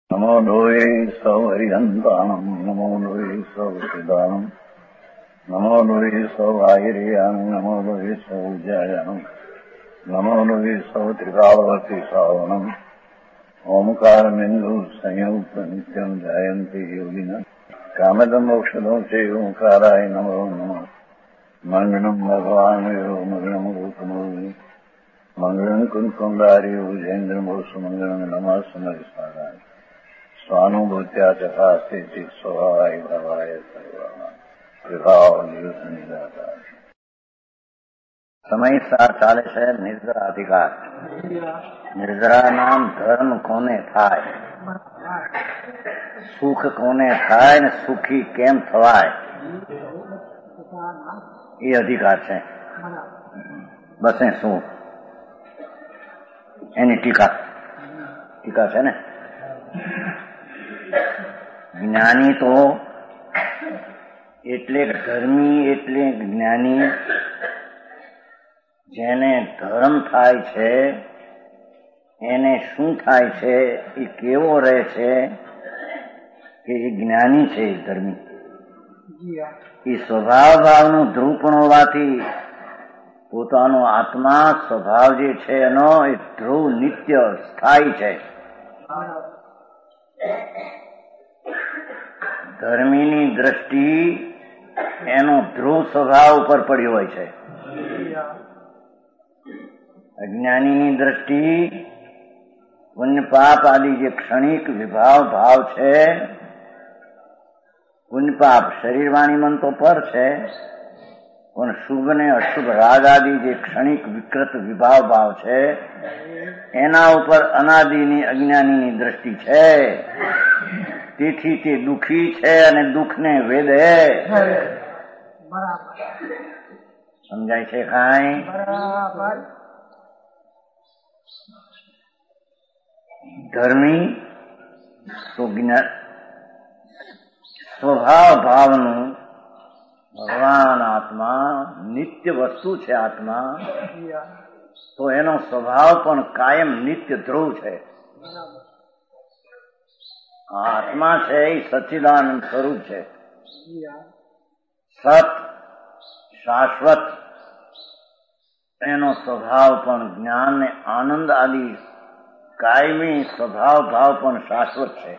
નમો લોહે સૌ હરિહંતાણમ નમો લોહે સૌ સિદાનમ નમો લોહે સૌ આયર્યાણમ નમો લોહે સૌ જયાણમ નમો લોહે સૌ ત્રિકાવતી સાવણમ ઓમકારમિંદુ સંયુક્ત નિત્યમ જયંતિ યોગિના કામદમ મોક્ષદો છે ઓંકારાય નમો નમઃ મંગળમ ભગવાન મંગળમ રૂપમો મંગળમ કુંકુંડાર્યો જૈન્દ્રમો સુમંગળમ નમઃ સમરિસ્વારાય સ્વાનુભૂત્યા ચકાસ્તે ચિત સ્વભાવાય ભવાય સર્વમાં વિભાવ નિવૃત્ત નિરાકાર. સમય સાર ચાલે છે નિર્જરા અધિકાર. નિર્જરા નામ ધર્મ કોને થાય, સુખ કોને થાય ને સુખી કેમ થવાય એ અધિકાર છે. બસે શું એની ટીકા છે ને. જ્ઞાની તો એટલે ધર્મી એટલે જ્ઞાની, જેને ધર્મ થાય છે એને શું થાય છે, એ કેવો રહે છે કે એ જ્ઞાની છે. એ ધર્મી એ સ્વભાવ ભાવનું ધ્રુવપણ હોવાથી પોતાનો આત્મા સ્વભાવ જે છે એનો એ ધ્રુવ નિત્ય સ્થાયી છે. ધર્મીની દ્રષ્ટિ એનો ધ્રુવ સ્વભાવ ઉપર પડ્યો હોય છે. અજ્ઞાનીની દ્રષ્ટિ પુણ્ય પાપ આદિ જે ક્ષણિક વિભાવ ભાવ છે, પુણ્ય પાપ શરીર વાણી મન તો પર છે, પણ શુભ ને અશુભ રાગ આદિ જે ક્ષણિક વિકૃત વિભાવ ભાવ છે એના ઉપર અનાદિની અજ્ઞાનીની દ્રષ્ટિ છે. તેથી તે દુઃખી છે અને દુઃખને વેદે. સમજાય છે કાંઈ? ધર્મી સ્વભાવ ભાવનું ભગવાન આત્મા નિત્ય વસ્તુ છે. આત્મા તો એનો સ્વભાવ પણ કાયમ નિત્ય ધ્રુવ છે. આત્મા છે એ સચ્ચિદાનંદ સ્વરૂપ છે. સત શાશ્વત એનો સ્વભાવ પણ જ્ઞાન ને આનંદ આદિ કાયમી સ્વભાવ ભાવ પણ શાશ્વત છે.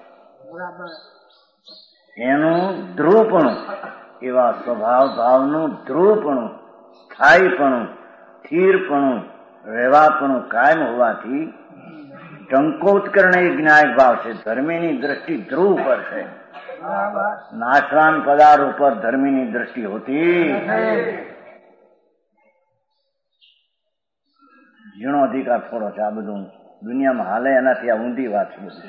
એનું ધ્રુવપણું, એવા સ્વભાવ ભાવનું ધ્રુવપણું, સ્થાયીપણું, સ્થિરપણું, રહેવાપણું કાયમ હોવાથી ટંકોત્કર્ણ એ જ્ઞાયક ભાવ છે. ધર્મીની દ્રષ્ટિ ધ્રુવ પર છે. નાશવાન પદાર્થ ઉપર ધર્મીની દ્રષ્ટિ હોતી. ઝીણો અધિકાર થોડો છે. આ બધું દુનિયામાં હાલે એનાથી આ ઊંધી વાત છે. બધું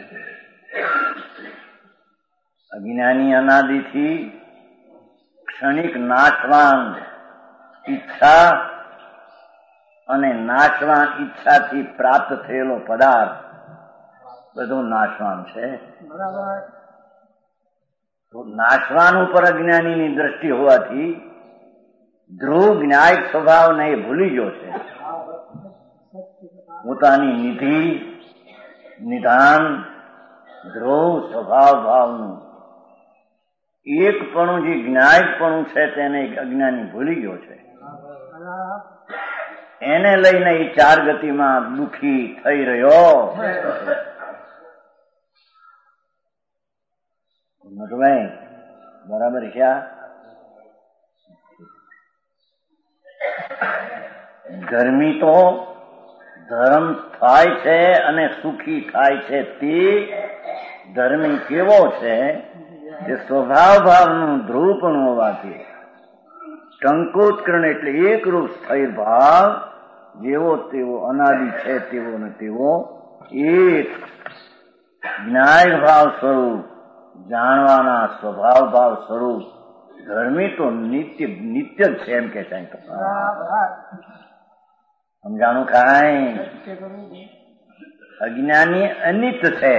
અજ્ઞાની અનાદિથી ક્ષણિક નાશવાન ઈચ્છા અને નાશવાન ઈચ્છાથી પ્રાપ્ત થયેલો પદાર્થ બધું નાશવાન છે. તો નાશવાન ઉપર અજ્ઞાનીની દ્રષ્ટિ હોવાથી ધ્રુવ જ્ઞાયક સ્વભાવને એ ભૂલી ગયો છે. પોતાની નિધિ નિધાન ધ્રુવ સ્વભાવ ભાવનું એકપણું જે જ્ઞાયકપણું છે તેને અજ્ઞાની ભૂલી ગયો છે. એને લઈને એ ચાર ગતિમાં દુઃખી થઈ રહ્યો. નટભાઈ બરાબર છે. ગરમી તો ધર્મ થાય છે અને સુખી થાય છે. તે ધર્મી કેવો છે કે સ્વભાવ ભાવનું ધ્રુવપણું હોવાથી ટંકોત્કર્ણ એટલે એકરૂપ સ્થિર ભાવ જેવો તેવો અનાદિ છે તેવો ને તેવો એક જ્ઞાય ભાવ સ્વરૂપ જાણવાના સ્વભાવ ભાવ સ્વરૂપ ધર્મી તો નિત્ય જ છે એમ કે છે. સમજાણું કાંઈ? અજ્ઞાની અનિત છે.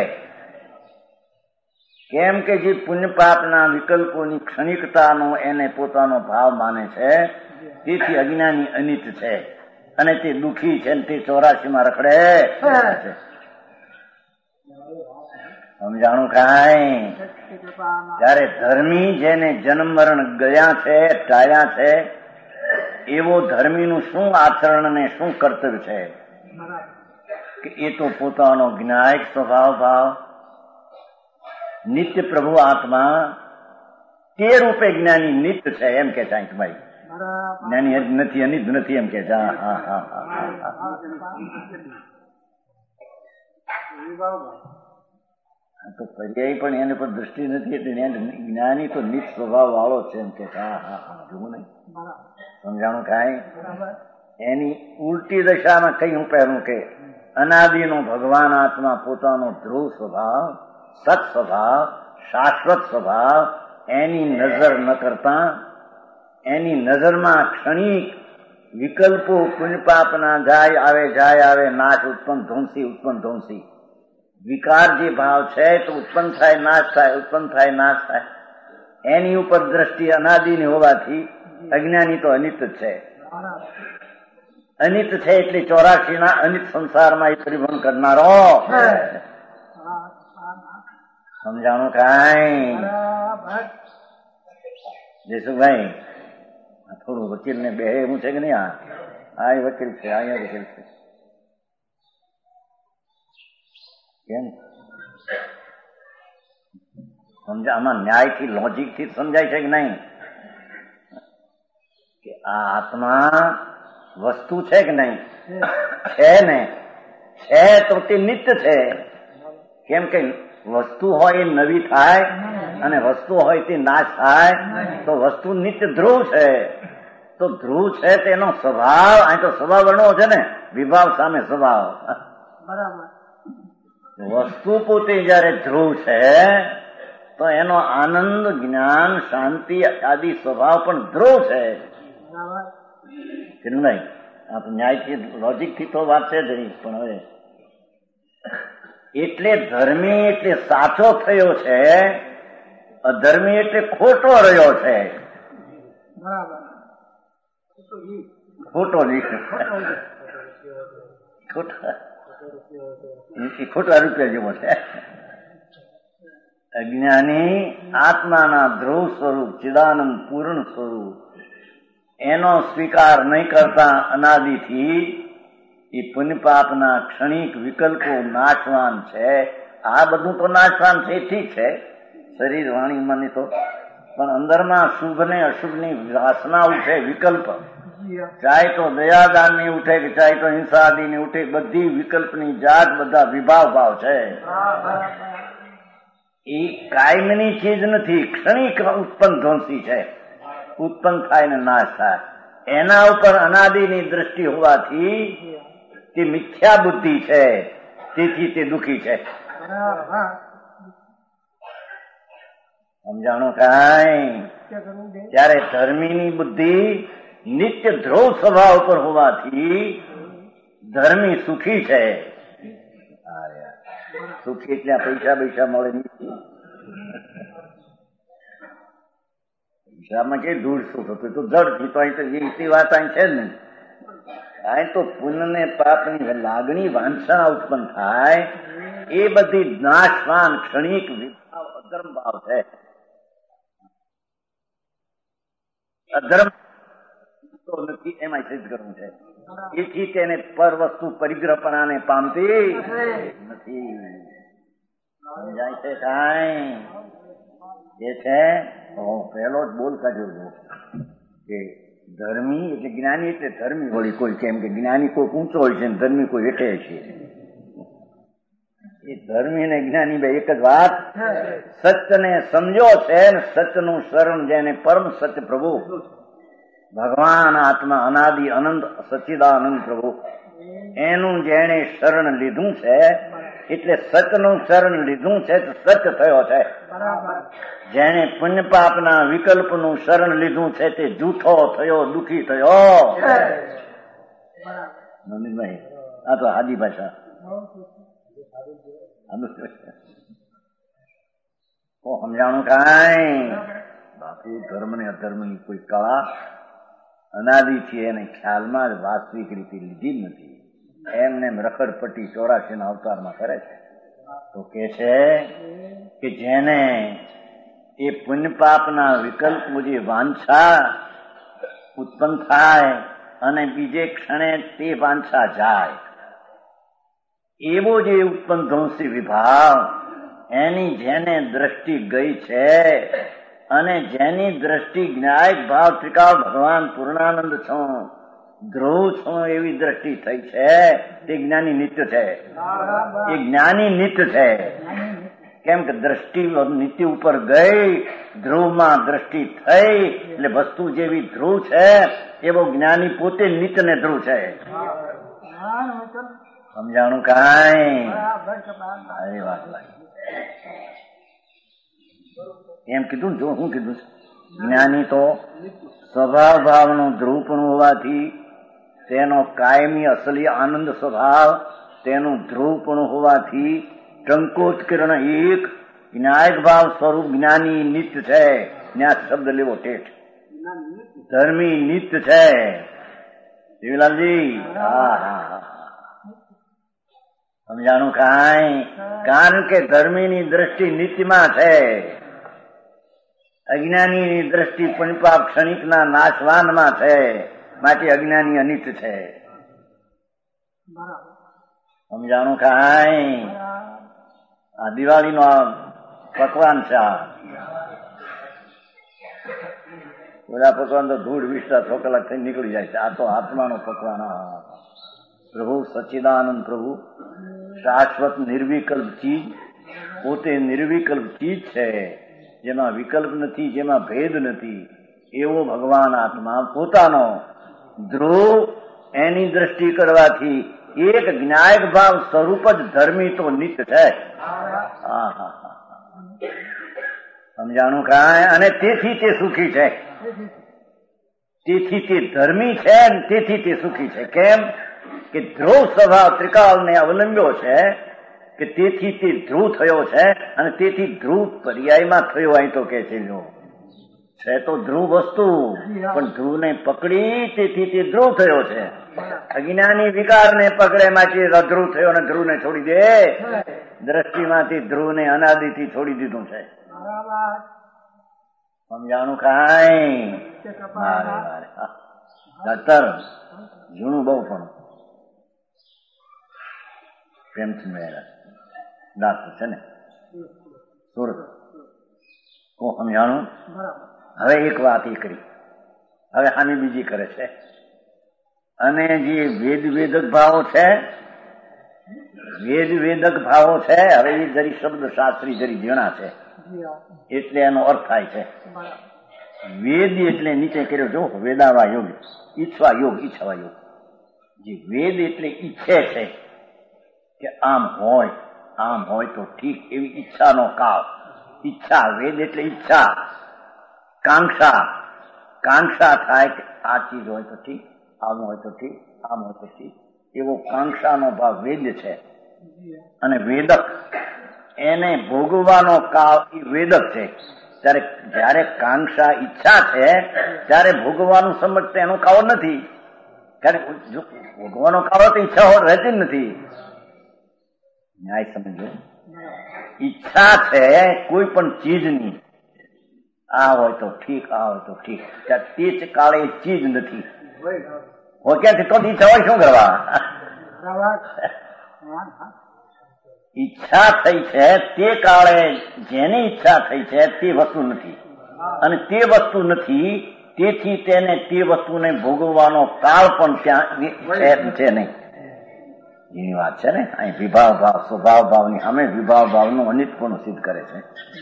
કેમ કે જે પુણ્ય પાપના વિકલ્પોની ક્ષણિકતાનો એને પોતાનો ભાવ માને છે, તેથી અજ્ઞાની અનિત છે અને તે દુઃખી છે. તે 84 રખડે છે. સમજાણું કાંઈ? જયારે ધર્મી જેને જન્મ મરણ ગયા છે, ટાળ્યા છે, એવો ધર્મીનું શું આચરણ ને શું કર્તવ્ય છે કે એ તો પોતાનો જ્ઞાયક સ્વભાવ ભાવ નિત્ય પ્રભુ આત્મા તે રૂપે જ્ઞાની નિત્ય છે એમ કે છે ભાઈ. જ્ઞાની નથી, અનિત નથી એમ કે છે. હા હા હા, તો પર્યાય પણ એની પર દ્રષ્ટિ નથી એટલે જ્ઞાની તો નિત સ્વભાવ વાળો છે એમ કે. હા હા હા, જોવું નહીં. સમજાણું કાંઈ? એની ઉલટી દશામાં કહ્યું પહેલું કે અનાદિનો ભગવાન આત્મા પોતાનો ધ્રુવ સ્વભાવ, સત સ્વભાવ, શાશ્વત સ્વભાવ એની નજર ન કરતા એની નજરમાં ક્ષણિક વિકલ્પો પુણ્યપાપના જાય આવે નાશ ઉત્પન્ન ધ્વંસી વિકાર જે ભાવ છે તો ઉત્પન્ન થાય નાશ થાય, ઉત્પન્ન થાય નાશ થાય, એની ઉપર દ્રષ્ટિ અનાદિની હોવાથી અજ્ઞાની તો અનિત જ છે. અનિત છે એટલે 84 ના અનિત સંસારમાં એ પરિભ્રમણ કરનારો. સમજાણું કાંઈ? જયસુખભાઈ થોડું વકીલ ને બે એવું છે કે નહીં? આ વકીલ છે, અહીંયા વકીલ છે. કેમ સમજા? આમાં ન્યાયથી લોજિક થી સમજાય છે કે નહીં કે આ આત્મા વસ્તુ છે કે નહીં? છે ને, છે તો તે નિત્ય છે. કેમ કે વસ્તુ હોય એ નવી થાય અને વસ્તુ હોય તે નાશ થાય. તો વસ્તુ નિત્ય ધ્રુવ છે. તો ધ્રુવ છે તેનો સ્વભાવ, અહીં તો સ્વભાવ વર્ણો છે ને, વિભાવ સામે સ્વભાવ. બરાબર. વસ્તુ પોતે જયારે ધ્રુવ છે તો એનો આનંદ, જ્ઞાન, શાંતિ આદિ સ્વભાવ પણ ધ્રુવ છે. નહીં આ ન્યાયથી લોજિકથી તો વાત છે જ નહીં. પણ હવે એટલે ધર્મી એટલે સાચો થયો છે, અધર્મી એટલે ખોટો રહ્યો છે. ખોટો ખોટા રૂપિયા જેવો છે. અજ્ઞાની આત્માના ધ્રુવ સ્વરૂપ, ચિદાનંદ પૂર્ણ સ્વરૂપ એનો સ્વીકાર નહીં કરતા અનાદિથી એ પુણ્ય પાપના ક્ષણિક વિકલ્પો નાશવાન છે. આ બધું તો નાશવાન છે, ઠીક છે, શરીર વાણી મને તો, પણ અંદરમાં શુભ ને અશુભ ની વાસના ઉઠે, વિકલ્પ, ચાહે તો દયાદાન ની ઉઠે કે ચાહે તો હિંસા આદિ ની ઉઠે, બધી વિકલ્પની જાત, બધા વિભાવ ભાવ છે. એ કાયમની ચીજ નથી, ક્ષણિક ઉત્પન્ન ધ્વંસી છે. ઉત્પન્ન થાય ને નાશ થાય. એના ઉપર અનાદિની દ્રષ્ટિ હોવાથી તે મિથ્યા બુદ્ધિ છે, તેથી તે દુઃખી છે. સમજાણું કાંઈ? ત્યારે ધર્મીની બુદ્ધિ નિત્ય ધ્રુવ સ્વભાવ પર હોવાથી ધર્મી સુખી છે. સુખી એટલે પૈસા મળે નહીં. પૈસામાં કે દૂર સુખ હતું તો જડથી, તો અહીં તો એવી વાત અહીં છે ને. અહીં તો પુણ્ય ને પાપની લાગણી, વાંછના ઉત્પન્ન થાય, એ બધી નાશવાન ક્ષણિક વિભાવ, અધર્મ ભાવ છે. અધર્મ તો નથી એમાં સિદ્ધ કરવું છે. એથી તેને પર વસ્તુ પરિગ્રહપણાને પામતી નથી. સમજાય છે કાંઈ? એ છે પહેલો જ બોલ કાઢ્યો કે ધર્મી એટલે જ્ઞાની એટલે ધર્મી વળી કોઈ, કેમ કે જ્ઞાની કોઈ ઊંચો હોય છે, ધર્મી કોઈ હેઠે છે. એ ધર્મી ને જ્ઞાની બે એક જ વાત. સત્યને સમજ્યો છે ને સત્યનું શરણ જેને પરમ સત્ય પ્રભુ ભગવાન આત્મા અનાદિ અનંત સચ્ચિદાનંદ પ્રભુ એનું જેને શરણ લીધું છે, એટલે સત્યનું શરણ લીધું છે તો સત્ય થયો છે. જેને પુણ્ય પાપના વિકલ્પનું શરણ લીધું છે તે જૂઠો થયો, દુઃખી થયો. નંદિભાઈ આ તો આદિ ભાષા. સમજાણું કાંઈ? બાપુ ધર્મ ને અધર્મ ની કોઈ કળા અનાદિથી એને ખ્યાલમાં જ વાસ્તવિક રીતે લીધી નથી. એમને રખડપટ્ટી 84 ના અવતારમાં કરે છે. તો કે છે કે જેને એ પુણ્ય પાપના વિકલ્પો જે વાંછા ઉત્પન્ન થાય અને બીજે ક્ષણે તે વાંછા જાય, એવો જે ઉત્પન્ન ધ્વંસી વિભાવ એની જેને દ્રષ્ટિ ગઈ છે અને જેની દ્રષ્ટિ જ્ઞાયક ભાવ ત્રિકાળ ભગવાન પૂર્ણાનંદ છું, ધ્રુવ છું એવી દ્રષ્ટિ થઈ છે, તે જ્ઞાની નિત્ય છે. એ જ્ઞાની નિત્ય છે. કેમ કે દ્રષ્ટિ નિત્ય ઉપર ગઈ, ધ્રુવમાં દ્રષ્ટિ થઈ એટલે વસ્તુ જેવી ધ્રુવ છે એવો જ્ઞાની પોતે નિત્ય ને ધ્રુવ છે. સમજાણું કાંઈ? અરે વાત એમ કીધું. જો હું કીધું, જ્ઞાની તો સ્વભાવ ભાવનું ધ્રુવપણું હોવાથી તેનો કાયમી અસલી આનંદ સ્વભાવ તેનું ધ્રુવપણું હોવાથી ટંકોત કિરણ એક વિનાયક ભાવ સ્વરૂપ જ્ઞાની નિત્ય છે. જ્ઞાત શબ્દ લેવો ઠેઠ. ધર્મી નિત્ય છે. દેવીલાલજી, હા હા, સમજાણું કાંઈ? કારણ કે ધર્મીની દ્રષ્ટિ નિત્યમાં છે, અજ્ઞાનીની દ્રષ્ટિ પુણ્યપાપ ક્ષણિકના નાશવાનમાં છે, માટે અજ્ઞાની અનિત્ય છે. સમજાણું કાંઈ? આ દિવાળીનો પકવાન છે. બધા પકવાન તો ધૂળ 20 કલાક થઈ નીકળી જાય છે. આ તો આત્માનો પકવાન. પ્રભુ સચ્ચિદાનંદ પ્રભુ શાશ્વત નિર્વિકલ્પ ચીજ, પોતે નિર્વિકલ્પ ચીજ છે, જેમાં વિકલ્પ નથી, જેમાં ભેદ નથી, એવો ભગવાન આત્મા પોતાનો ધ્રુવ એની દ્રષ્ટિ કરવાથી એક જ્ઞાયક ભાવ સ્વરૂપ જ ધર્મી તો નિત્ય છે. સમજાણું કાંઈ? અને તેથી તે સુખી છે. તેથી તે ધર્મી છે, તેથી તે સુખી છે. કેમ કે ધ્રુવ સ્વભાવ ત્રિકાળને અવલંબ્યો છે, કે તેથી તે ધ્રુવ થયો છે, અને તેથી ધ્રુવ પર્યાયમાં થયો. અહીં તો કે છે તો ધ્રુવ વસ્તુ, પણ ધ્રુવને પકડી તેથી તે ધ્રુવ થયો છે. અજ્ઞાની વિકારને પકડે માટે અધ્રુવ થયો અને ધ્રુવને છોડી દે. દ્રષ્ટિમાંથી ધ્રુવને અનાદિથી છોડી દીધું છે. સમજાણું કાંઈ? ડોક્ટર જૂનું બહુ પણ પ્રેમથી મેળા ડાક્ટર છે ને સુરત. સમજાણું? હવે એક વાત એ કરી, હવે હામી બીજી કરે છે. અને જે વેદક ભાવો છે, વેદક ભાવો છે, હવે એ જરી શબ્દ શાસ્ત્રી જરી જણા છે એટલે એનો અર્થ થાય છે. વેદ એટલે નીચે કર્યો જો વેદાવા યોગ, ઈચ્છવા યોગ, ઈચ્છવા યોગ. જે વેદ એટલે ઈચ્છે છે કે આમ હોય તો ઠીક, એવી ઈચ્છાનો કાળ. ઈચ્છા, વેદ એટલે ઈચ્છા, કાંક્ષા થાય કે આ ચીજ હોય તો ઠીક, આમ હોય તો ઠીક, આમ હોય તો ઠીક, એવો કાંક્ષાનો ભાવ વેદ છે. અને વેદક એને ભોગવવાનો કાળ એ વેદક છે. ત્યારે જયારે કાંક્ષા ઈચ્છા છે ત્યારે ભોગવવાનું સમજ એનો કાળો નથી. કારણ જો ભોગવાનો કાળો તો ઈચ્છા રહેતી જ નથી. ન્યાય સમજો. ઈચ્છા છે કોઈ પણ ચીજની, આ હોય તો ઠીક, આ હોય તો ઠીક, તે જ કાળે ચીજ નથી. હોય ક્યાંથી તો ઈચ્છા હોય શું કરવા? ઈચ્છા થઈ છે તે કાળે જેની ઈચ્છા થઈ છે તે વસ્તુ નથી, અને તે વસ્તુ નથી, તેથી તેને તે વસ્તુને ભોગવવાનો કાળ પણ ત્યાં છે નહીં. એની વાત છે ને. અહીં વિભાવ ભાવ સ્વભાવ ભાવની અમે વિભાવ ભાવનું અનિતપણું સિદ્ધ કરે છે.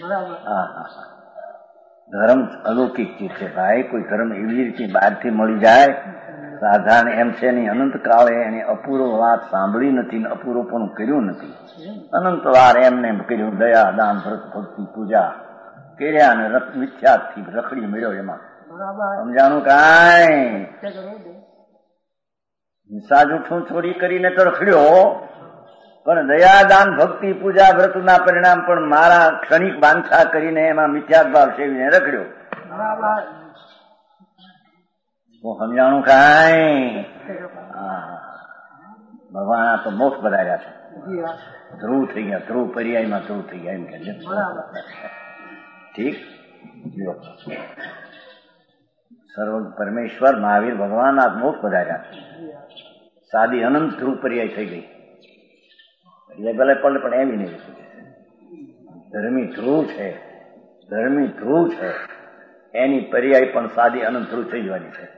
ધર્મ અલૌકિક ચીજ છે ભાઈ. કોઈ ધર્મ એવી રીતે બહારથી મળી જાય સાધારણ એમ છે નહીં. અનંત કાળે એને અપૂર્વ વાત સાંભળી નથી, અપૂર્વ પણ કર્યું નથી. અનંત વાર એમને કર્યું, દયા દાન વ્રત ભક્તિ પૂજા કર્યા અને મિથ્યાથી રખડી મળ્યો એમાં. સમજાણું કાંઈ? હિંસા જૂઠું ચોરી કરીને તો રખડ્યો, પણ દયા દાન ભક્તિ પૂજા વ્રતના પરિણામ પણ મારા ક્ષણિક વાંછા કરીને એમાં મિથ્યા ભાવ સેવીને રખડ્યો. સમજાણું કાંઈ? ભગવાન આ તો મોક્ષ બધાર્યા છે. ધ્રુવ થઈ ગયા, ધ્રુવ પર્યાયમાં ધ્રુવ થઈ ગયા એમ કે ઠીક. સર્વ પરમેશ્વર મહાવીર ભગવાન આ મોક્ષ બધાર્યા છે. સાદી અનંત ધ્રુવ પર્યાય થઈ ગઈ. પર્યાય ભલે પડે પણ એવી નહીં. ધર્મી ધ્રુવ છે, ધર્મી ધ્રુવ છે, એની પર્યાય પણ સાદી અનંત ધ્રુવ થઈ જવાની છે.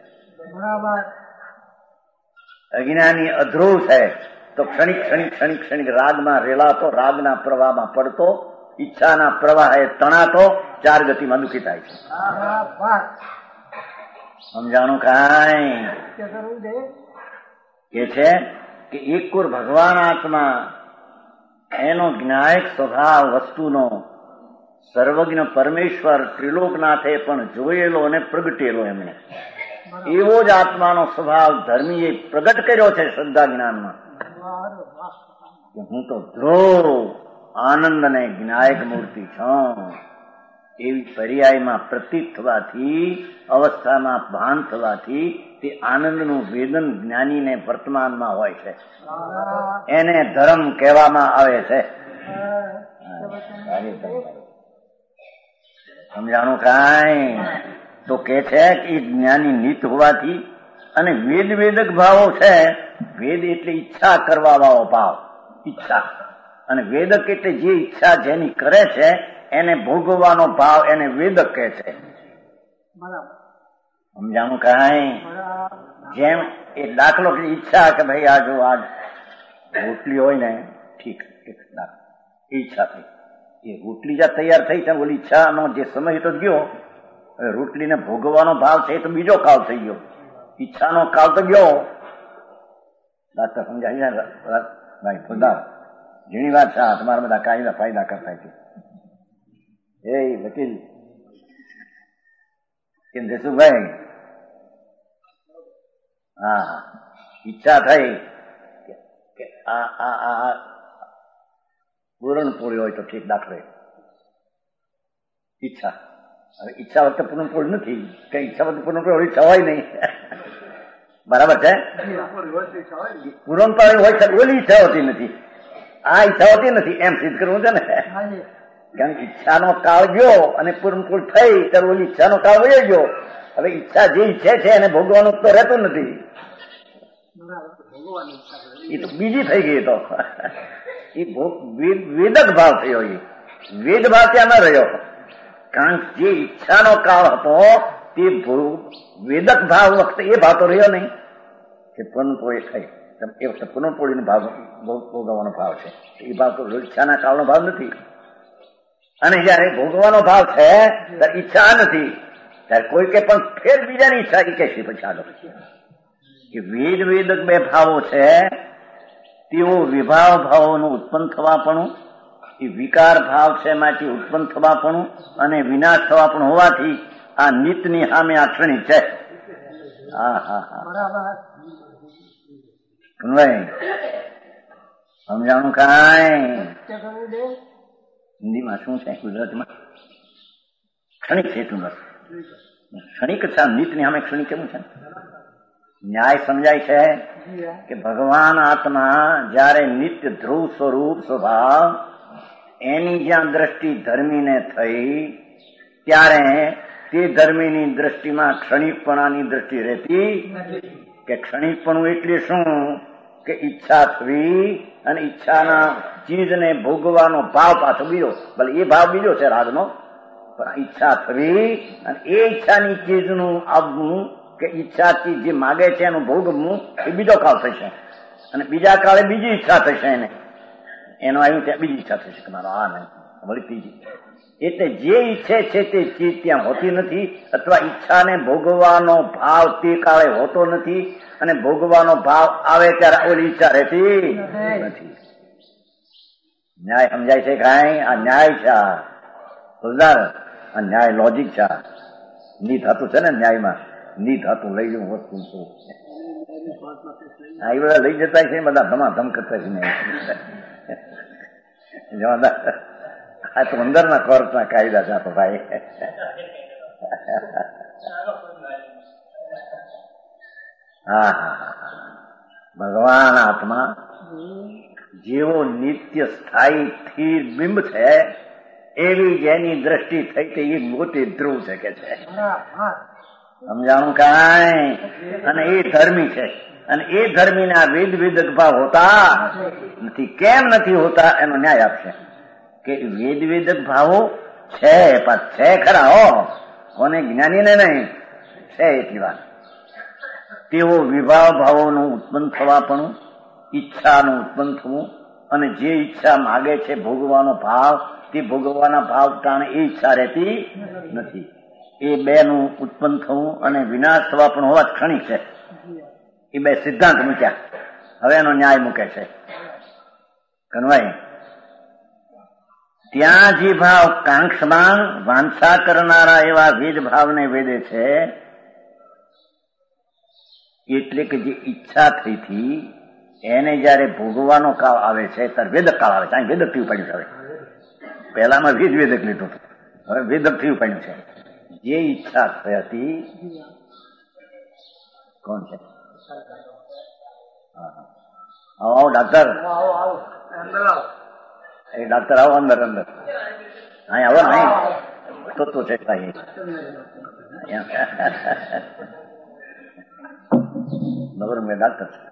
અજ્ઞાની અધ્રુવ છે તો ક્ષણિક ક્ષણિક ક્ષણિક ક્ષણિક રાગમાં રેલાતો, રાગના પ્રવાહમાં પડતો, ઈચ્છાના પ્રવાહે તણાતો, ચાર ગતિમાં દુઃખી થાય છે. સમજાણું કાંઈ? કે છે કે એકુર ભગવાન આત્મા એનો જ્ઞાયક સ્વભાવ વસ્તુનો સર્વજ્ઞ પરમેશ્વર ત્રિલોકનાથે પણ જોયેલો અને પ્રગટેલો એમણે એવો જ આત્માનો સ્વભાવ ધર્મીએ પ્રગટ કર્યો છે શ્રદ્ધા જ્ઞાનમાં. હું તો ધ્રુવ આનંદ અને જ્ઞાયક મૂર્તિ છું એવી પર્યાયમાં પ્રતીત થવાથી, અવસ્થામાં ભાન થવાથી તે આનંદનું વેદન જ્ઞાનીને વર્તમાનમાં હોય છે. એને ધર્મ કહેવામાં આવે છે. સમજાણું કાંઈ? તો કે છે કે જ્ઞાની નિત હોવાથી અને વેદક ભાવો છે. વેદ એટલે ઈચ્છા કરવા વાળો ભાવ, ઈચ્છા. અને વેદક એટલે જે ઈચ્છા જેની કરે છે એને ભોગવવાનો ભાવ, એને વેદક કહે છે. સમજાણું કાંઈ? જેમ એ દાખલો કે ઈચ્છા કે ભાઈ આ જો આ રોટલી હોય ને, ઠીક ઈચ્છા થઈ, એ રોટલી જ્યાં તૈયાર થઈ છે ઓલી ઈચ્છાનો જે સમય તો ગયો, હવે રોટલીને ભોગવવાનો ભાવ છે તો બીજો કાળ થઈ ગયો, ઈચ્છાનો કાળ તો ગયો. ડાક્ટર સમજાય ને ભાઈ ખુદા ઘણી વાત છે. તમારા બધા કાયદા ફાયદા કરતા છે. એ વકીલ કેમ જશુભાઈ? હા, ઈચ્છા થઈ કે આ પૂરણપોળી હોય તો ઠીક, દાખલો ઈચ્છા. હવે ઈચ્છા વખતે પૂરણપોળી નથી, કઈ ઈચ્છા વખતે પૂરણપોળી થવાય નહીં. બરાબર છે? પૂરણપોળી હોય છે, ઓલી ઈચ્છા હોતી નથી, આ ઈચ્છા હોતી નથી, એમ સિદ્ધ કરવું છે ને. કારણ કે ઈચ્છાનો કાળ ગયો અને પૂરણપોળ થઈ ત્યારે ઓલી ઈચ્છાનો કાળ વયો ગયો. હવે ઈચ્છા જે ઈચ્છે છે એને ભોગવાનું તો રહેતું નથી, એ તો બીજી થઈ ગઈ. તો એ વેદક ભાવ થયો, એ વેદ ભાવ ત્યાં ન રહ્યો. કારણ કે જે ઈચ્છાનો કાળ હતો તે વેદક ભાવ વખતે એ ભાવ તો રહ્યો નહીં કે પૂર્ણપોળી થઈ. એ વખતે પૂર્ણપોળીનો ભાવ ભોગવવાનો ભાવ છે, એ ભાવ તો ઈચ્છાના કાળનો ભાવ નથી. અને જયારે ભોગવાનો ભાવ છે ત્યારે ઈચ્છા નથી, ત્યારે કોઈ કે પણ ફેર બીજાની ઈચ્છા એ કે છે પછી આગળ કે વેદક બે ભાવો છે તેઓ વિભાવ ભાવોનું ઉત્પન્ન થવાપણું, એ વિકાર ભાવ છે એમાંથી ઉત્પન્ન થવાપણું અને વિનાશ થવાપણું હોવાથી આ નિતની સામે આ ક્ષણિક છે. હા હા હા, સમજાણું કાંઈ? હિન્દીમાં શું છે, ગુજરાતીમાં ક્ષણિક છે એટલું બસ. ક્ષણિક છે, નિતની સામે ક્ષણિક કેવું છે? ન્યાય સમજાય છે કે ભગવાન આત્મા જયારે નિત્ય ધ્રુવ સ્વરૂપ સ્વભાવ એની જ્યાં દ્રષ્ટિ ધર્મીને થઈ ત્યારે તે ધર્મીની દ્રષ્ટિમાં ક્ષણિકપણાની દ્રષ્ટિ રહેતી કે ક્ષણિકપણું એટલે શું કે ઈચ્છા થવી અને ઈચ્છાના ચીજને ભોગવાનો ભાવ પાછો બીજો, ભલે એ ભાવ બીજો છે રાગનો, પણ ઈચ્છા થવી અને એ ઈચ્છાની ચીજનું આવવું કે ઈચ્છાથી જે માગે છે એનું ભોગવવું એ બીજો કાળ થશે. અને બીજા કાળે બીજી ઈચ્છા થશે, એને એનો આવ્યું ત્યાં બીજી ઈચ્છા થશે કે મારો આ નહીં, વળી ત્રીજી. એટલે જે ઈચ્છે છે તે ચીજ ત્યાં હોતી નથી, અથવા ઈચ્છાને ભોગવવાનો ભાવ તે કાળે હોતો નથી, અને ભોગવાનો ભાવ આવે ત્યારે ઓલી ઈચ્છા રહેતી નથી. ન્યાય સમજાય છે કાંઈ? આ ન્યાય છે, આ ન્યાય લોજિક છે. ની ધાતુ છે ને ન્યાયમાં, ની ધાતુ લઈ જવું વસ્તુ એ બધા લઈ જતા છે, બધા ધમાધમ કરતા છે. આ તો અંદરના કોર્ટના કાયદા છે તો ભાઈ. હા હા હા, ભગવાન આત્મા જેવો નિત્ય સ્થાયી સ્થિર બિંબ છે એવી જેની દ્રષ્ટિ થઈ તે એ મોટી ધ્રુવ છે કે છે. સમજાણું કાંઈ? અને એ ધર્મી છે. અને એ ધર્મીના વેદ ભાવ હોતા નથી. કેમ નથી હોતા એનો ન્યાય આપશે કે વેદ ભાવો છે, પણ છે ખરા હો, કોને? જ્ઞાનીને નહીં, છે એટલી વાત. તેઓ વિભાવ ભાવોનું ઉત્પન્ન થવા પણ, ઈચ્છાનું ઉત્પન્ન થવું, અને જે ઈચ્છા માગે છે ભોગવાનો ભાવ, તે ભોગવવાના ભાવ ટાણે એ ઈચ્છા રહેતી નથી. એ બેનું ઉત્પન્ન થવું અને વિનાશ થવા પણ હોવા જ ક્ષણિક છે. એ બે સિદ્ધાંત મૂક્યા. હવે એનો ન્યાય મૂકે છે કનવાઈ. ત્યાં જે ભાવ કાંક્ષમાન વાંછા કરનારા એવા વેદ ભાવને વેદે છે, એટલે કે જે ઈચ્છા થઈ હતી એને જયારે ભોગવાનો કાળ આવે છે ત્યારે વેદક કાળ આવે છે. અહીં વેદક થયું પડ્યું છે. હવે પહેલામાં વેદક લીધું હતું, હવે વેદક થયું પડ્યું છે. જે ઈચ્છા થઈ હતી, કોણ છે? આવો ડાક્ટર, એ ડાક્ટર આવો અંદર અંદર. અહીં આવો નહીં તો છે નગર મેં ડાક્ટર છે.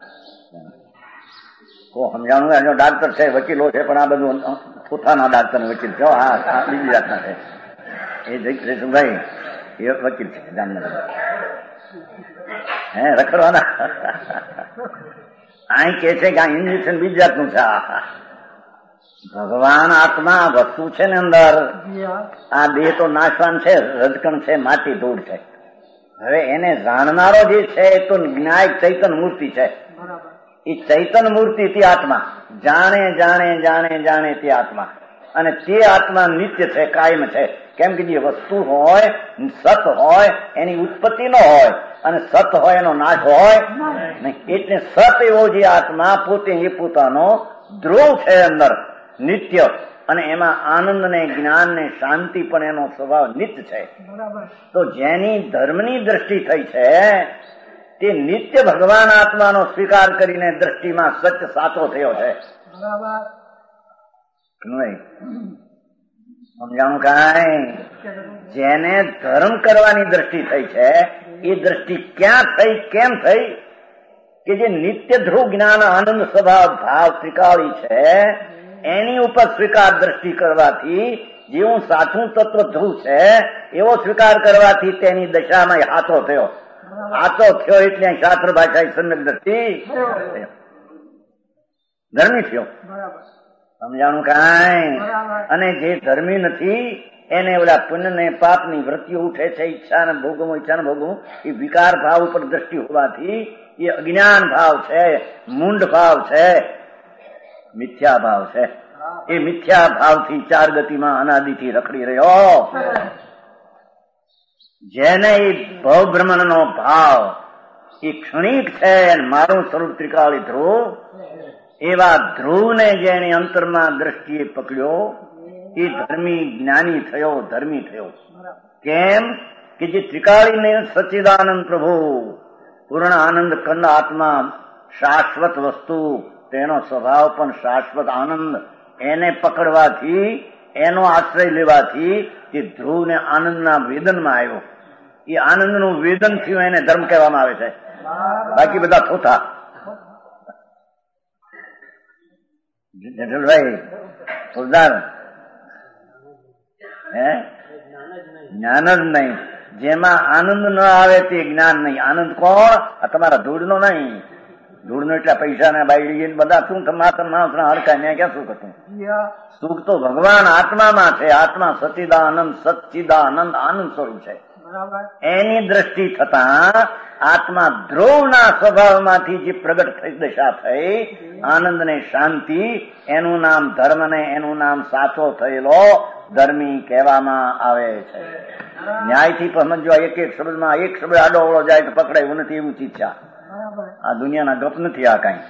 સમજાણું એનો ડાક્ટર છે, વકીલો છે, પણ આ બધું પોતાના ડાક્ટર વકીલ છે. હા, બીજી જાતના છે. એ જયકૃષ્ણભાઈ એ વકીલ છે જામનગર. હે રખડવાના અહીં કે છે કે આ ઇન્જેક્શન બીજી જાતનું છે. ભગવાન આત્મા વસ્તુ છે ને અંદર. આ દેહ તો નાશવાન છે, રજકણ છે, માટી ધૂળ છે. હવે એને જાણનારો જે છે એ તો જ્ઞાયક ચૈતન મૂર્તિ છે. એ ચૈતન મૂર્તિ તે આત્મા જાણે જાણે જાણે જાણે તે આત્મા. અને તે આત્મા નિત્ય છે, કાયમ છે. કેમ કે જે વસ્તુ હોય, સત હોય, એની ઉત્પત્તિ ન હોય, અને સત હોય એનો નાશ હોય નહીં. એટલે સત એવો જે આત્મા પોતે એ પોતાનો ધ્રુવ છે અંદર, નિત્ય. અને એમાં આનંદ ને જ્ઞાન ને શાંતિ પણ એનો સ્વભાવ નિત્ય છે. તો જેની ધર્મની દ્રષ્ટિ થઈ છે તે નિત્ય ભગવાન આત્માનો સ્વીકાર કરીને દ્રષ્ટિમાં સત્ય સાચો થયો છે. સમજાણું કાંઈ? જેને ધર્મ કરવાની દ્રષ્ટિ થઈ છે એ દ્રષ્ટિ ક્યાં થઈ, કેમ થઈ? કે જે નિત્ય ધ્રુવ જ્ઞાન આનંદ સ્વભાવ ભાવ ત્રિકાળી છે એની ઉપર સ્વીકાર દ્રષ્ટિ કરવાથી, જેવું સાચું તત્વ ધ્રુવ છે એવો સ્વીકાર કરવાથી તેની દશામાં હાથો થયો. હાથો થયો એટલે શાસ્ત્ર ભાષા સમ્યક દ્રષ્ટિ ધર્મી થયો. સમજાણું કાંઈ? અને જે ધર્મી નથી એને ઓલા પુણ્ય ને પાપ ની વૃત્તિઓ ઉઠે છે, ઈચ્છા ને ભોગવું, ઈચ્છા ને ભોગવું, એ વિકાર ભાવ ઉપર દ્રષ્ટિ હોવાથી એ અજ્ઞાન ભાવ છે, મૂંડ ભાવ છે, મિથ્યા ભાવ છે. એ મિથ્યા ભાવથી ચાર ગતિમાં અનાદિથી રખડી રહ્યો. જેને એ ભવ બ્રહ્મણ નો ભાવ એ ક્ષણિક છે, મારું સ્વરૂપ ત્રિકાળી ધ્રુવ, એવા ધ્રુવને જેને અંતરમાં દ્રષ્ટિએ પકડ્યો એ ધર્મી જ્ઞાની થયો, ધર્મી થયો. કેમ કે જે ત્રિકાળીને સચ્ચિદાનંદ પ્રભુ પૂર્ણ આનંદ કંદ આત્મા શાશ્વત વસ્તુ, તેનો સ્વભાવ પણ શાશ્વત આનંદ, એને પકડવાથી, એનો આશ્રય લેવાથી એ ધ્રુવને આનંદના વેદનમાં આવ્યો. એ આનંદનું વેદન થયું, એને ધર્મ કહેવામાં આવે છે. બાકી બધા થોથા. જટલભાઈ સરદાર, જ્ઞાન જ નહીં. જેમાં આનંદ ન આવે તે જ્ઞાન નહીં. આનંદ કોણ? આ તમારા ધૂળનો નહીં. ધૂળનો એટલા પૈસા ને બાયડી બધા શું માત્ર માણસના હરકા ને ક્યાં સુખ હતું? સુખ તો ભગવાન આત્મામાં છે. આત્મા સચિદાનંદ, સચ્ચિદાનંદ આનંદ સ્વરૂપ છે. એની દ્રષ્ટિ થતા આત્મા ધ્રુવના સ્વભાવમાંથી જે પ્રગટ થઈ દશા થઈ આનંદ ને શાંતિ, એનું નામ ધર્મ ને એનું નામ સાચો થયેલો ધર્મી કહેવામાં આવે છે. ન્યાયથી સમજો. એક એક શબ્દમાં એક શબ્દ આડો અવળો જાય તો પકડાયું નથી, એવું ચીજ છે. આ દુનિયાના ગપ નથી આ કઈ.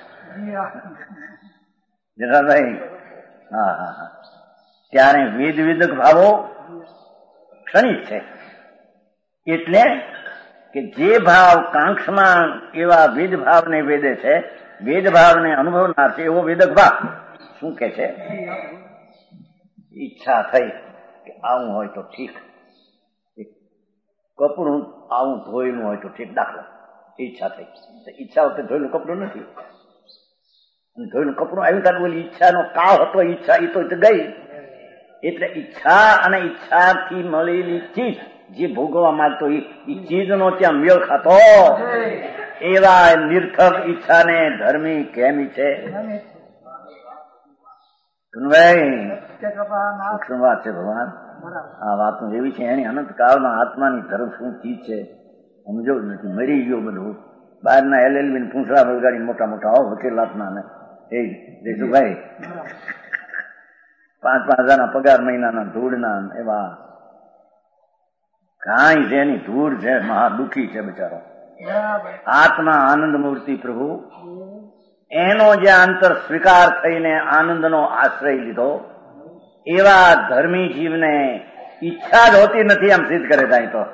જટાભાઈ, હા હા હા. ત્યારે વેદક ભાવો ક્ષણિક છે. એટલે કે જે ભાવ કાંક્ષમાં એવા વેદ ભાવને વેદે છે વેદભાવને અનુભવનાર છે એવો વેદક ભાવ શું કે છે? ઈચ્છા થઈ કે આવું હોય તો ઠીક, કપડું આવું ધોયેલું હોય તો ઠીક. દાખલો ઈચ્છા થઈ, ઈચ્છા વખતે ધોયેલું કપડું નથી, ધોયેલું કપડું આવ્યું ત્યારે બોલી ઈચ્છાનો કાળ હતો, ઈચ્છા એ તો ગઈ. એટલે ઈચ્છા અને ઈચ્છાથી મળેલી ચીજ જે ભોગવવા માંગતો એ ચીજનો ત્યાં મેળ ખાતો, એવા નિર્થક ઈચ્છાને ધર્મી કેમ છે? સૂક્ષ્મ વાત છે ભગવાન. આ વાત એવી છે, એની અનંત કાળમાં આત્માની ધર્મ શું ચીજ છે સમજો જ નથી. મરી ગયો બધું. બહારના LLB પૂંછડા બગાડી મોટા મોટા વકીલાતના ને એ દેશુભાઈ 5,000 પગાર મહિનાના ધૂળના એવા કાંઈ છે એની ધૂળ છે, મહા દુઃખી છે બિચારો. આત્મા આનંદ મૂર્તિ પ્રભુ એનો જે અંતર સ્વીકાર થઈને આનંદનો આશ્રય લીધો, એવા ધર્મી જીવને ઈચ્છા જ હોતી નથી એમ સિદ્ધ કરે જાય તો.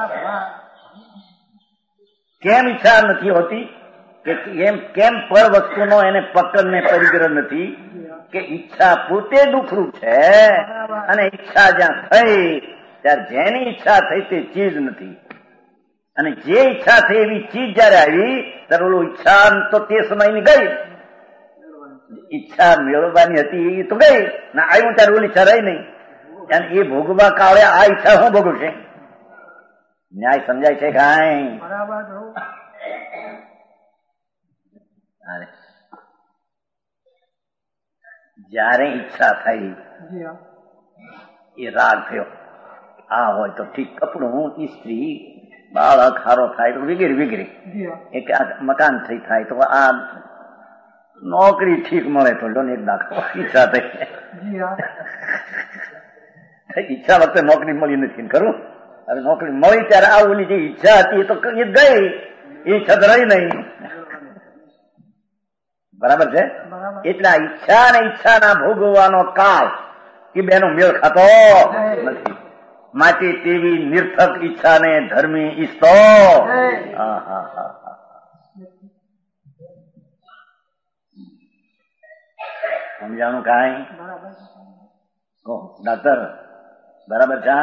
કેમ ઈચ્છા નથી હોતી કે કેમ પર વસ્તુનો એને પકડને પરિગ્રહ નથી કે ઈચ્છા પોતે દુઃખરૂપ છે, અને ઈચ્છા જ્યાં થઈ ત્યારે જેની ઈચ્છા થઈ તે ચીજ નથી, અને જે ઈચ્છા થઈ એવી ચીજ જયારે આવી ત્યારે ઓલું ઈચ્છા તો તે સમયની ગઈ, ઈચ્છા મેળવવાની હતી એ તો ગઈ ને આવ્યું ત્યારે ઓલી ઈચ્છા રહી નહીં, અને એ ભોગવા કાળે આ ઈચ્છા શું ભોગવશે? ન્યાય સમજાય છે કાંઈ? જયારે ઈચ્છા થઈ એ રાગ થયો, આ હોય તો ઠીક, કપડું, સ્ત્રી, બાળક હારો થાય તો વગેરે વગેરે, એક મકાન થઈ થાય તો આ નોકરી ઠીક મળે તો લો એક દાખલો. ઈચ્છા થઈ, ઈચ્છા વખતે નોકરી મળી નથી ખરું. હવે નોકરી મળી ત્યારે આ ઓલી જે ઈચ્છા હતી એ તો ગઈ, એ ઈચ્છા તો રહી નહીં. બરાબર છે? એટલે આ ઈચ્છા અને ઈચ્છાના ભોગવવાનો કાળ એ બેનો મેળ ખાતો નથી. માટે તેવી નિર્થક ઈચ્છાને ધર્મી ઈચ્છતો. સમજાણું કાંઈ? ડાક્ટર બરાબર છે?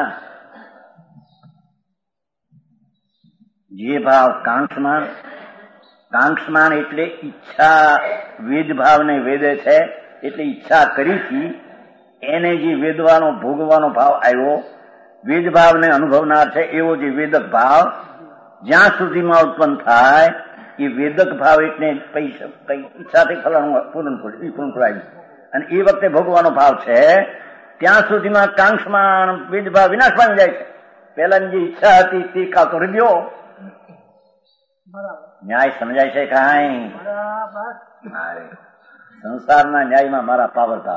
જે ભાવ કાંક્ષમાન એટલે ઈચ્છા, વેદ ભાવને વેદે છે એટલે ઈચ્છા કરીથી એને જે વેદવાનો ભોગવાનો ભાવ આવ્યો, વેદ ભાવને અનુભવનાર છે એવો જે વેદક ભાવ જ્યાં સુધીમાં ઉત્પન્ન થાય એ વેદક ભાવ એટલે ઈચ્છાથી ફલાણું પૂર્ણ આવ્યું, અને એ વખતે ભોગવાનો ભાવ છે ત્યાં સુધીમાં કાંક્ષમાન વેદ ભાવ વિનાશ પામી જાય છે. પેલાની જે ઈચ્છા હતી તે કાલ તો રહ્યો. ન્યાય સમજાય છે કાંઈ? સંસારના ન્યાયમાં મારા પાવરતા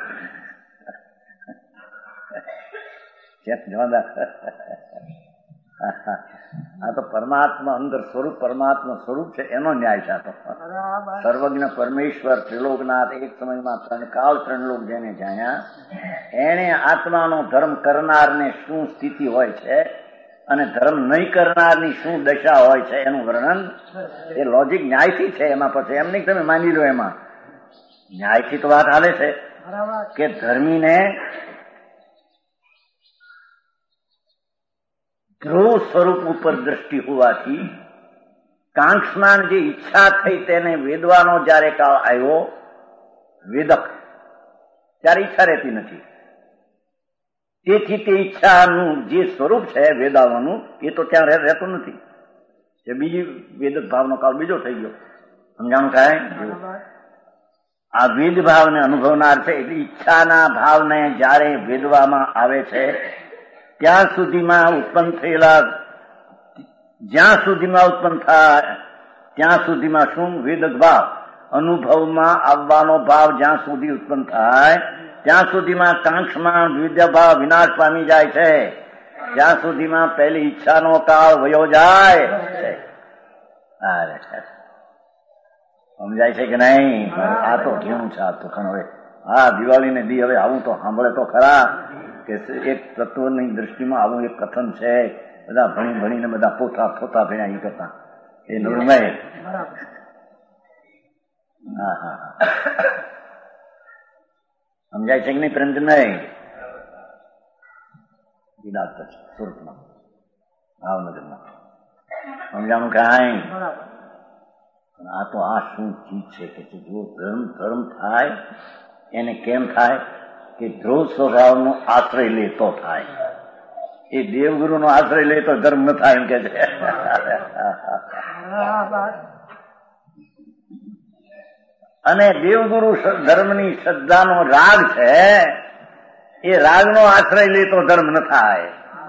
આ તો પરમાત્મા અંદર સ્વરૂપ, પરમાત્મા સ્વરૂપ છે એનો ન્યાય છે. તો સર્વજ્ઞ પરમેશ્વર ત્રિલોકનાથ એક સમયમાં 3 કાળ 3 લોક જેને જાણ્યા, એને આત્માનો ધર્મ કરનારને શું સ્થિતિ હોય છે અને ધર્મ નહીં કરનારની શું દશા હોય છે એનું વર્ણન એ લોજિક ન્યાયથી છે. એમાં પછી એમ નહીં તમે માની લો, એમાં ન્યાયથી તો વાત હાલે છે કે ધર્મીને ધ્રુવ સ્વરૂપ ઉપર દ્રષ્ટિ હોવાથી કાંક્ષમાન જે ઈચ્છા થઈ તેને વેદવાનો જયારે કાળ આવ્યો, વેદક, ત્યારે ઈચ્છા રહેતી નથી. તેથી તે ઈચ્છાનું જે સ્વરૂપ છે વેદાવાનું એ તો ત્યાં રહેતું નથી. એ બીજી વેદક ભાવનો કાળ બીજો થઈ ગયો. સમજાણું કાંઈ? આ વેદ ભાવને અનુભવનાર છે એટલે ઈચ્છાના ભાવને જયારે વેદવામાં આવે છે ત્યાં સુધીમાં ઉત્પન્ન થયેલા, જ્યાં સુધીમાં ઉત્પન્ન થાય ત્યાં સુધીમાં શું વેદક ભાવ, અનુભવમાં આવવાનો ભાવ જ્યાં સુધી ઉત્પન્ન થાય ત્યાં સુધીમાં કાંક્ષમાં વિદ્યા ભાવ વિનાશ પામી જાય છે. જ્યાં સુધીમાં પહેલી ઈચ્છાનો કાળ વયો જાય. સમજાય છે કે નહીં? આ તો કેવું છે? આ તો હવે હા દિવાળીને દી હવે આવું તો સાંભળે તો ખરા કે એક તત્વની દ્રષ્ટિમાં આવું એક કથન છે. બધા ભણી ભણીને બધા પોતા ભણ્યા એ કરતા એ નવમય હા હા સમજાય છે કે નહીં પ્રેમચંદ નહીં? ડાક્ટર છે સુરતમાં, ભાવનગરમાં. સમજાણું કાંઈ? આ તો આ શું ચીજ છે કે જો ધર્મ થાય એને કેમ થાય કે ધ્રુવ સ્વભાવનો આશ્રય લેતો થાય. એ દેવગુરુનો આશ્રય લે તો ધર્મ ન થાય એમ કે છે. અને દેવગુરુ ધર્મની શ્રદ્ધાનો રાગ છે, એ રાગનો આશ્રય લે તો ધર્મ ન થાય.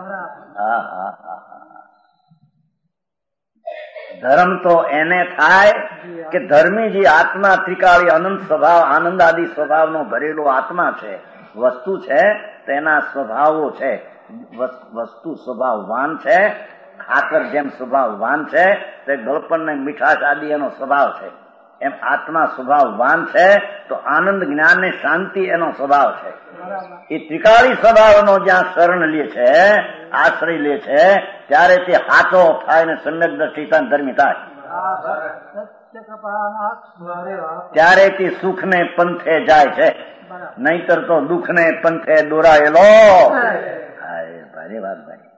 ધર્મ તો એને થાય કે ધર્મી જે આત્મા ત્રિકાળી અનંત સ્વભાવ આનંદ આદિ સ્વભાવનો ભરેલો આત્મા છે, વસ્તુ છે તેના સ્વભાવો છે. વસ્તુ સ્વભાવવાન છે, ખાતર જેમ સ્વભાવવાન છે, તે ગળપણ ને મીઠાશ આદિ એનો સ્વભાવ છે, એમ આત્મા સ્વભાવવાન છે તો આનંદ જ્ઞાન ને શાંતિ એનો સ્વભાવ છે. એ ત્રિકાળી સ્વભાવનો જ્યાં શરણ લે છે, આશ્રય લે છે, ત્યારે તે હાથો થાય ને સમ્યક દ્રષ્ટિતા ધર્મી થાય. ત્યારે તે સુખ ને પંથે જાય છે, નહીતર તો દુઃખ ને પંથે દોરાયેલો. ભારે વાત ભાઈ.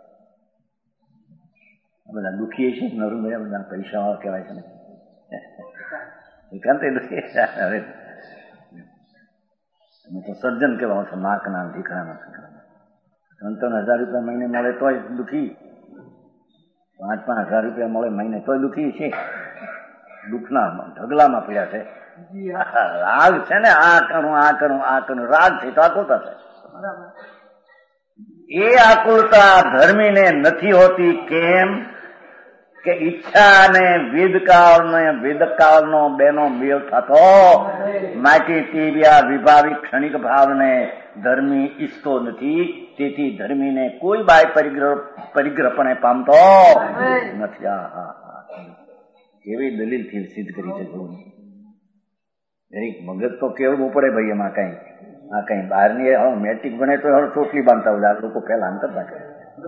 બધા દુઃખી છે નરુભાઈ, બધા પૈસા વાળા કહેવાય છે ને, એકાંત દુઃખી. તમે તો સર્જન કેવા છો, નાકના ઢીકણાના. 3,000 રૂપિયા મહિને મળે તોય દુઃખી, 5,000 રૂપિયા મળે મહિને તોય દુઃખી છે. દુઃખના ઢગલામાં પડ્યા છે. રાગ છે ને, આ કરું આ કરું આ કરું, રાગ છે તો આકુલતા છે. એ આકુલતા ધર્મીને નથી હોતી. કેમ કે ઈચ્છા અને વેદકાળનો બેનો મેળ થતો માટી તીવ્યા વિભાવિક ક્ષણિક ભાવને ધર્મી ઈચ્છતો નથી. તેથી ધર્મીને કોઈ બાય પરિગ્રહ પણ પામતો નથી. કેવી દલીલથી સિદ્ધ કરી છે. દરેક મગજ તો કેવું પડે ભાઈ એમાં કઈ. આ કઈ બહારની મેટ્રિક બને તો હવે ચોટલી બાંધતા હોય લોકો પહેલા અંતર નાખે.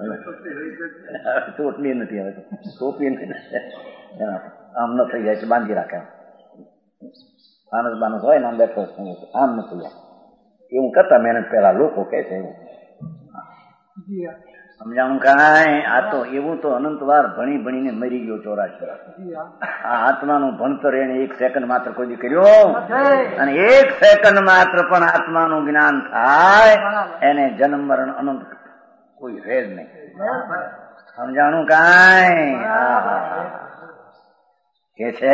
ચોટલી નથી, હવે તો ટોપી આમ ન થઈ જાય છે, બાંધી રાખે. બાનસ હોય ને આમ બેઠો આમ ન થઈ જાય એવું કરતા મહેનત પેલા લોકો કે છે. સમજાણું કાંઈ? આ તો એવું તો અનંત વાર ભણી ભણીને મરી ગયો 84. આ આત્માનું ભણતર એને 1 સેકન્ડ માત્ર કોઈ કર્યો, અને 1 સેકન્ડ માત્ર પણ આત્માનું જ્ઞાન થાય એને જન્મ મરણ અનંત કોઈ રહે જ નહીં. સમજાણું કાંઈ? કે છે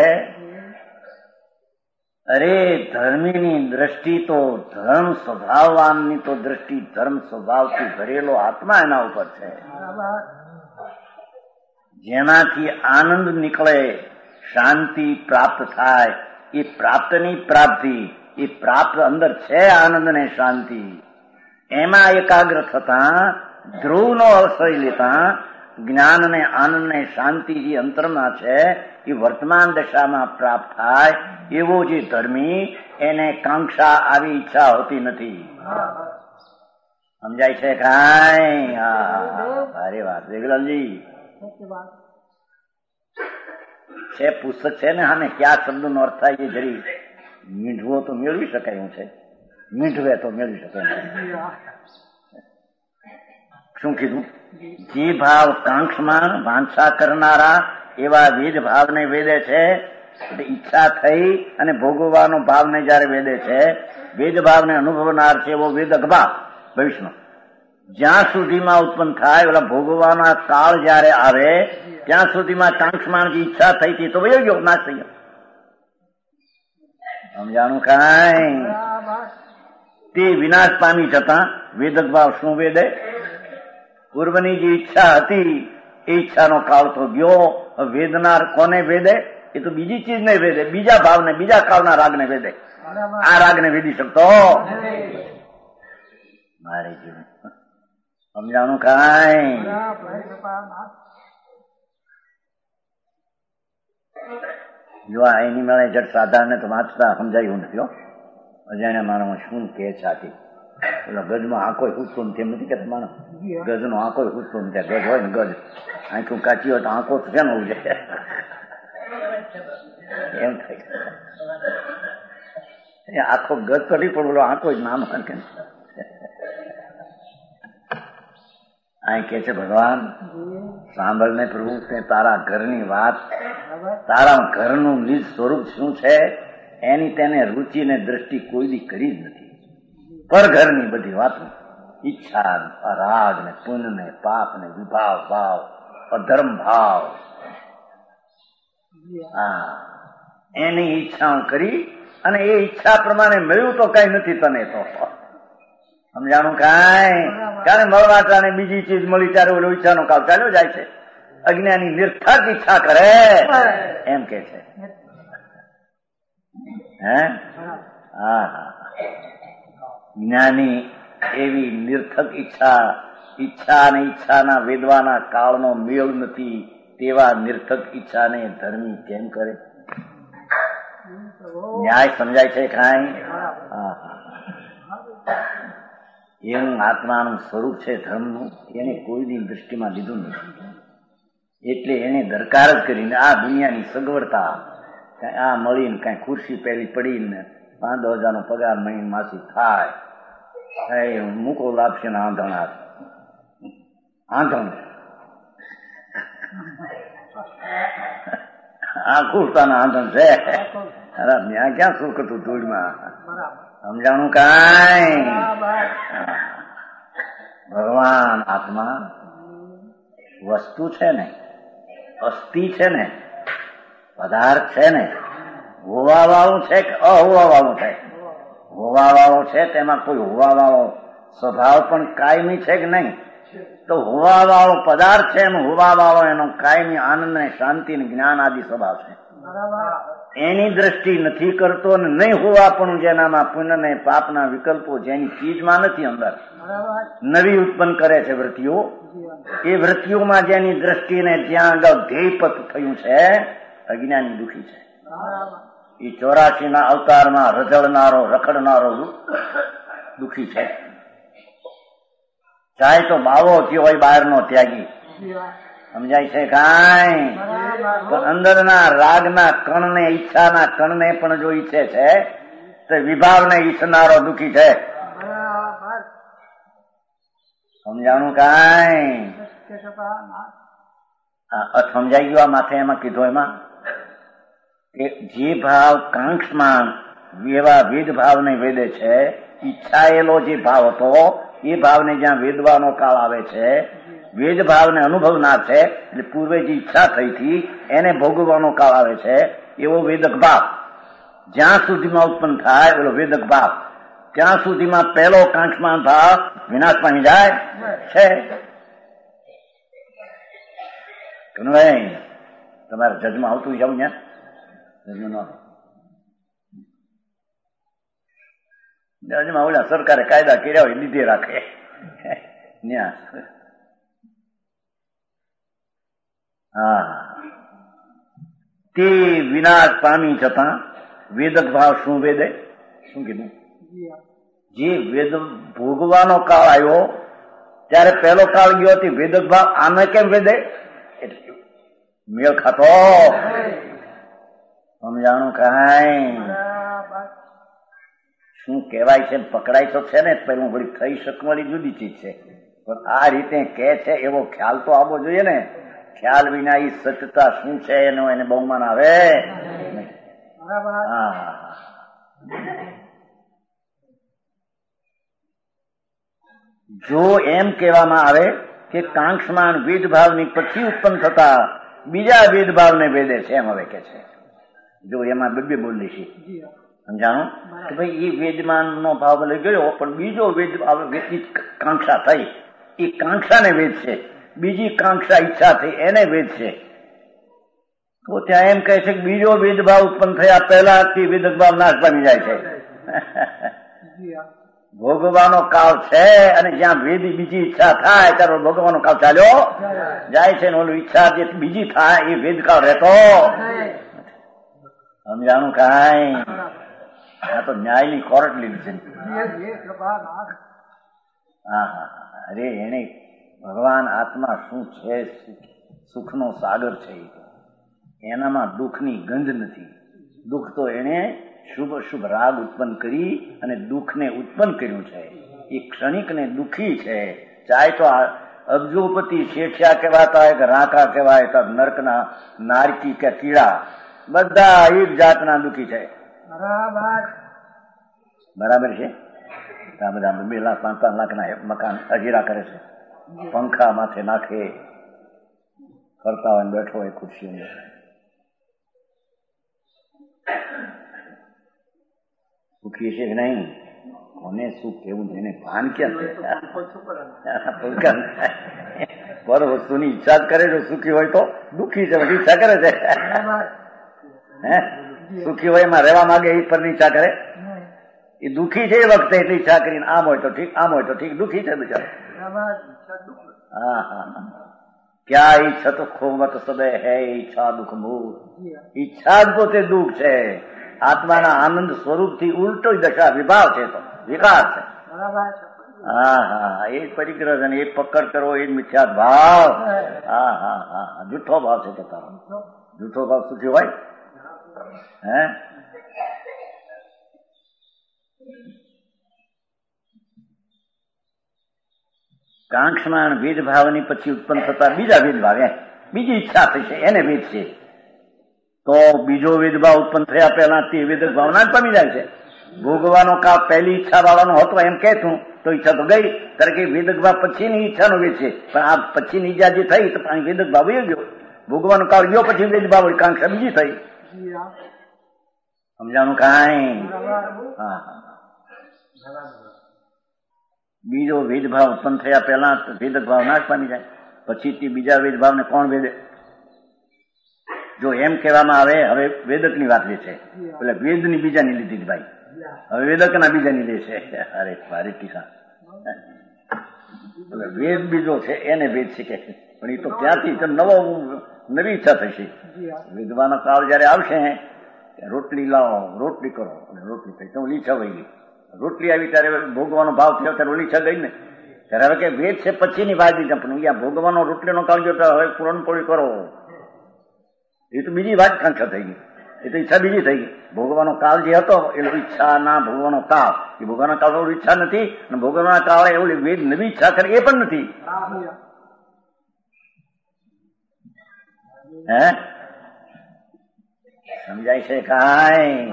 અરે ધર્મીની દ્રષ્ટિ તો ધર્મ સ્વભાવવાનની તો દ્રષ્ટિ ધર્મ સ્વભાવથી ભરેલો આત્મા એના ઉપર છે, જેનાથી આનંદ નીકળે, શાંતિ પ્રાપ્ત થાય. એ પ્રાપ્તની પ્રાપ્તિ, એ પ્રાપ્ત અંદર છે આનંદ ને શાંતિ. એમાં એકાગ્ર થતા ધ્રુવનો આશ્રય લેતા જ્ઞાન ને આનંદ ને શાંતિ જે અંતરમાં છે એ વર્તમાન દશામાં પ્રાપ્ત થાય. એવો જે ધર્મી એને કાંક્ષા આવી ઈચ્છા હોતી નથી. સમજાય છે કાંઈ? ભારે વાત વેગલાલજી છે. પુસ્તક છે ને, હા ને ક્યાં શબ્દો નો અર્થ થાય એ જરી મીંઢવો તો મેળવી શકાય એવું છે, મીંઢવે તો મેળવી શકાય. શું કીધું? જે ભાવ કાંક્ષમાં વાંછા કરનારા એવા વેદ ભાવને વેદે છે. ઈચ્છા થઈ અને ભોગવવાનો ભાવને જયારે વેદે છે, વેદ ભાવને અનુભવનાર છે એવો વેદક ભાવ ભવિષ્યનો જ્યાં સુધીમાં ઉત્પન્ન થાય, ઓલા ભોગવવાના કાળ જયારે આવે ત્યાં સુધીમાં કાંક્ષમાં જે ઈચ્છા થઈ હતી તો વયો ગયો, નાશ થઈ ગયો. સમજાણું કાંઈ? તે વિનાશ પામી જતા વેદક ભાવ શું વેદે? પૂર્વની જે ઈચ્છા હતી એ ઈચ્છાનો કાળ તો ગયો. વેદનાર કોને વેદે? એ તો બીજી ચીજ ને વેદે, બીજા ભાવને, બીજા કાળના રાગને વેદે. આ રાગને વેદી શકતો મારે જીવન. સમજાણું કાંઈ? જો આ એની મળે જટ સાધારણ તો વાંચતા સમજાયું નથી. અજાણ્યા માણસ શું કે સાથી પેલો ગજમાં આંખો પૂછતો નથી એમ નથી કેતા માણસ. ગજનો આંખો પૂછતો નથી. ગજ હોય ને ગજ આંખું કાચી હોય તો આંખો તો કેમ હોવું જાય એમ થાય. આખો ગત તો નહીં પણ બોલો આખો જ નામ કે અહીં કે છે ભગવાન સાંભળને પ્રભુ તે તારા ઘરની વાત, તારા ઘરનું નિજ સ્વરૂપ શું છે એની તેને રુચિ ને દ્રષ્ટિ કોઈ દી કરી જ નથી. પર ઘરની બધી વાતો, ઈચ્છા, રાગ ને પુણ્ય ને પાપ ને વિભાવ ભાવ, અધર્મ ભાવ, હા એની ઈચ્છાઓ કરી અને એ ઈચ્છા પ્રમાણે મળ્યું તો કઈ નથી તને તો સમજાણું કાંઈ. ત્યારે મળવા બીજી ચીજ મળી ત્યારે ઓલો ઈચ્છાનો કાળ ચાલ્યો જાય છે. અજ્ઞાની નિર્થક ઈચ્છા કરે એમ કે છે. હે હા જ્ઞાની એવી નિર્થક ઈચ્છા અને ઈચ્છાના વેદવાના કાળનો મેળ નથી તેવા નિર્થક ઈચ્છાને ધર્મી કેમ કરે? ન્યાય સમજાય છે કાંઈ? એનું આત્માનું સ્વરૂપ છે ધર્મનું, એને કોઈની દ્રષ્ટિમાં લીધું નથી. એટલે એને દરકાર જ કરીને આ દુનિયાની સગવડતા, આ મળીને કઈ ખુરશી પહેલી પડીને 5,000 પગાર મહિને માસી થાય, મૂકો લાભશે ને આંધણ આ ખુરતાના આંધણ છે. અરે ત્યાં ક્યાં સુખ હતું ધૂળમાં? સમજાણું કાંઈ? ભગવાન આત્મા વસ્તુ છે ને, અસ્થિ છે ને, પદાર્થ છે ને, હોવા વાળું છે કે અહોવા વાળું છે? હોવા વાળો છે તેમાં કોઈ હોવા વાળો સ્વભાવ પણ કાયમી છે કે નહીં? તો હોવા વાળો પદાર્થ છે એનો હોવા વાળો એનો કાયમી આનંદ ને શાંતિ ને જ્ઞાન આદિ સ્વભાવ છે. એની દ્રષ્ટિ નથી કરતો ને નહીં હોવા પણ જેનામાં પુણ્ય ને પાપના વિકલ્પો જેની ચીજમાં નથી, અંદર નવી ઉત્પન્ન કરે છે વૃત્તિઓ, એ વૃત્તિઓમાં જેની દ્રષ્ટિને જ્યાં આગળ ધ્યેયપત થયું છે અજ્ઞાની દુઃખી છે. એ 84 અવતારમાં રજળનારો રખડનારો દુઃખી છે. ચાહે તો બાવો થયો હોય બહારનો ત્યાગી, સમજાય છે કાંઈ? અંદરના રાગના કણને ઈચ્છાના કણને પણ જો ઈચ્છે છે તો વિભાવને ઈચ્છનારો દુઃખી છે. સમજાણું કાંઈ? સમજાઈ ગયું? આ માથે એમાં કીધું એમાં કે જે ભાવ કાંક્ષમાં એવા વેદ ભાવને વેદે છે, ઈચ્છાયેલો જે ભાવ હતો એ ભાવને જ્યાં વેદવાનો કાળ આવે છે, વેદ ભાવને અનુભવનાર છે, એટલે પૂર્વે જે ઈચ્છા થઈ હતી એને ભોગવવાનો કાળ આવે છે, એવો વેદક ભાવ જ્યાં સુધીમાં ઉત્પન્ન થાય એવો વેદક ભાવ, ત્યાં સુધીમાં પહેલો કાંક્ષમાન ભાવ વિનાશ પામી જાય છે. તમારે જજમાં આવતું જાઉં જજમાં ઓલા સરકારે કાયદા કર્યા હોય લીધે રાખે તે વિનાશ પામી જતા વેદક ભાવ શું વેદે? શું કીધું? જે વેદ ભોગવાનો કાળ આવ્યો ત્યારે પહેલો કાળ ગયો તે વેદક ભાવ આને કેમ વેદે? એટલે મેળ ખાતો. સમજાણું કાંઈ? શું કહેવાય છે પકડાય તો છે ને, પેલું વળી થઈ શકવાની જુદી ચીજ છે, પણ આ રીતે કે છે એવો ખ્યાલ તો આવવો જોઈએ ને. ખ્યાલ વિના એ સત્યતા શું છે એનો એને બહુમાન આવે. જો એમ કહેવામાં આવે કે કાંક્ષમાન વેદભાવની પછી ઉત્પન્ન થતા બીજા વેદભાવને વેદે છે એમ હવે કે છે. જો એમાં બે બોલી છે, સમજાણું કે ભાઈ એ વેદમાન નો ભાવ લઈ ગયો પણ બીજો વેદ કાંક્ષા થઈ એ કાંક્ષાને વેદ છે, બીજી કાંક્ષા ઈચ્છા થઈ એને વેદ છે. તો ત્યાં એમ કહે છે કે બીજો વેદભાવ ઉત્પન્ન થયા પહેલા તે વેદક ભાવ નાશ પામી જાય છે. ભોગવાનો કાળ છે અને જ્યાં વેદ બીજી ઈચ્છા થાય ત્યારે ભોગવાનો કાળ ચાલ્યો જાય છે ને ઓલું ઈચ્છા જે બીજી થાય એ વેદકાળ રહેતો. સમજાણું કાંઈ? આ તો ન્યાયની કોર્ટ લીધી છે. અરે એને ભગવાન આત્મા શું છે, સુખનો સાગર છે, એનામાં દુઃખની ગંધ નથી. દુઃખ તો એને શુભ અશુભ રાગ ઉત્પન્ન કરી અને દુઃખને ઉત્પન્ન કર્યું છે. એ ક્ષણિક ને દુઃખી છે. ચાહે તો અબજોપતિ શેઠિયા કહેવાતા હોય કે રાંકા કહેવાય તો નર્કના નારકી કે કીડા, બધા એક જાતના દુઃખી છે. બરાબર છે. આ બધા 2 લાખ 5 લાખના મકાન અજીરા કરે છે, પંખા માથે નાખે, ફરતા હોય બેઠો હોય ખુરશીઓ. સુખી છે કે નહીં? કોને સુખ કેવું છે એને ભાન ક્યાં છે? પર વસ્તુની ઈચ્છા જ કરે છે. સુખી હોય તો દુઃખી છે, બધી ઈચ્છા કરે છે. હે સુખી હોય એમાં રહેવા માંગે એ પર ઈચ્છા કરે. એ દુઃખી છે એ વખતે એટલી ઈચ્છા કરીને આમ હોય તો ઠીક, આમ હોય તો ઠીક. દુઃખી છે બિચારો. હા હા. ક્યાં ઈચ્છા તો ખોમત સદે હે ઈચ્છા દુઃખ મૂળ. ઈચ્છા જ પોતે દુઃખ છે. આત્માના આનંદ સ્વરૂપથી ઉલટો દશા વિભાવ છે, તો વિકાર છે. હા હા. એ જ પરિગ્રહ છે, એ પકડ કરો એ જ મિથ્યા ભાવ. હા હા હા. જૂઠો ભાવ છે કે તારો જૂઠો ભાવ સુખી હોય? હે કાંક્ષમાન ભેદભાવની પછી ઉત્પન્ન થતા બીજા ભેદભાવ, બીજી ઈચ્છા થશે એને ભેદ છે. તો બીજો ભેદભાવ ઉત્પન્ન થયા પહેલા તે વેદક ભાવના જ પામી જાય છે. ભોગવાનો કાળ પહેલી ઈચ્છા વાળાનો હતો એમ કહેતું તો ઈચ્છા તો ગઈ. કારણ કે વેદક ભાવ પછીની ઈચ્છાનો વેદ છે. પણ આ પછીની ઈજા જે થઈ તો વેદક ભાવ એ ગયો. ભોગવાનો કાળ ગયો પછી વેદભાવ કાંક્ષા બીજી થઈ. સમજાનું કાંઈ? હા હા. બીજો ભેદભાવ ઉત્પન્ન થયા પહેલા ભેદક ભાવ ના જ પામી જાય. પછી બીજા ભેદભાવને કોણ ભેદે? જો એમ કહેવામાં આવે, હવે વેદકની વાત લે છે, એટલે વેદની બીજાની લીધી ભાઈ, હવે વેદકના બીજાની લે છે. અરે ભારે કિસ્સા. એટલે વેદ બીજો છે એને વેદ શીખે છે. પણ એ તો ત્યાંથી નવી ઈચ્છા થશે. વેદવાનો કાળ જયારે આવશે, રોટલી લાવો, રોટલી કરો, અને રોટલી થઈ તો ઓલી ઈચ્છા વહી ગઈ. રોટલી આવી ત્યારે ભોગવાનો ભાવ થયો ત્યારે ઓલી ઈચ્છા ગઈ ને. ત્યારે હવે કે વેદ છે પછીની વાત પણ અહીંયા ભોગવાનો રોટલીનો કાળ ગયો તો હવે પૂરણપોળી કરો, એ તો બીજી વાત કાંક્ષા થઈ ગઈ. એ તો ઈચ્છા બીજી થઈ ગઈ. ભોગવાનો કાળ જે હતો એ ઈચ્છા ના ભોગવાનો કાળ, એ ભોગવાના કાળ ઈચ્છા નથી, અને ભોગવાના કાળે એવું વેદ નવી ઈચ્છા કરે એ પણ નથી. હે સમજાય છે કાંઈ?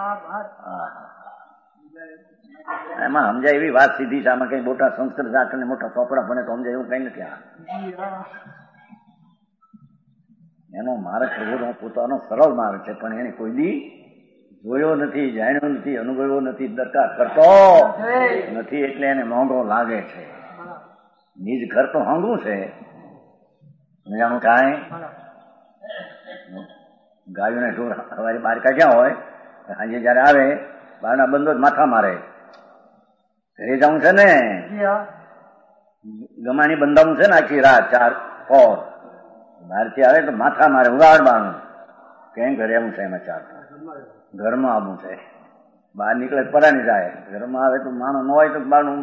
એમાં સમજાય એવી વાત સીધી છે. આમાં કઈ મોટા સંસ્કૃત શાસ્ત્ર મોટા ચોપડા ભણે તો સમજાય એવું કઈ નથી. એનો માર્ગ પ્રભુનો પોતાનો સરળ માર્ગ છે, પણ એને કોઈ દી જોયો નથી, જાણ્યો નથી, અનુભવ્યો નથી, દરકાર કરતો નથી, એટલે એને મોંઘો લાગે છે. નિજ ઘર તો હોંગું છે. સમજાણું કાંઈ? ગાયોને ઢોર સવારે બહાર કાઢ્યા હોય, સાંજે જયારે આવે બહારના બંધો જ માથા મારે. ઘરે જવું છે ને, ગમાણી બંધાવું છે ને આખી રાત 4 4 બહારથી આવે તો માથા મારે, ઉગાડવાનું કેમ ઘરે આવું છે, એમાં 4 ઘરમાં આવવું છે. બહાર નીકળે પરાની જાય, ઘરમાં આવે તો માણસ ન હોય તો બહારનું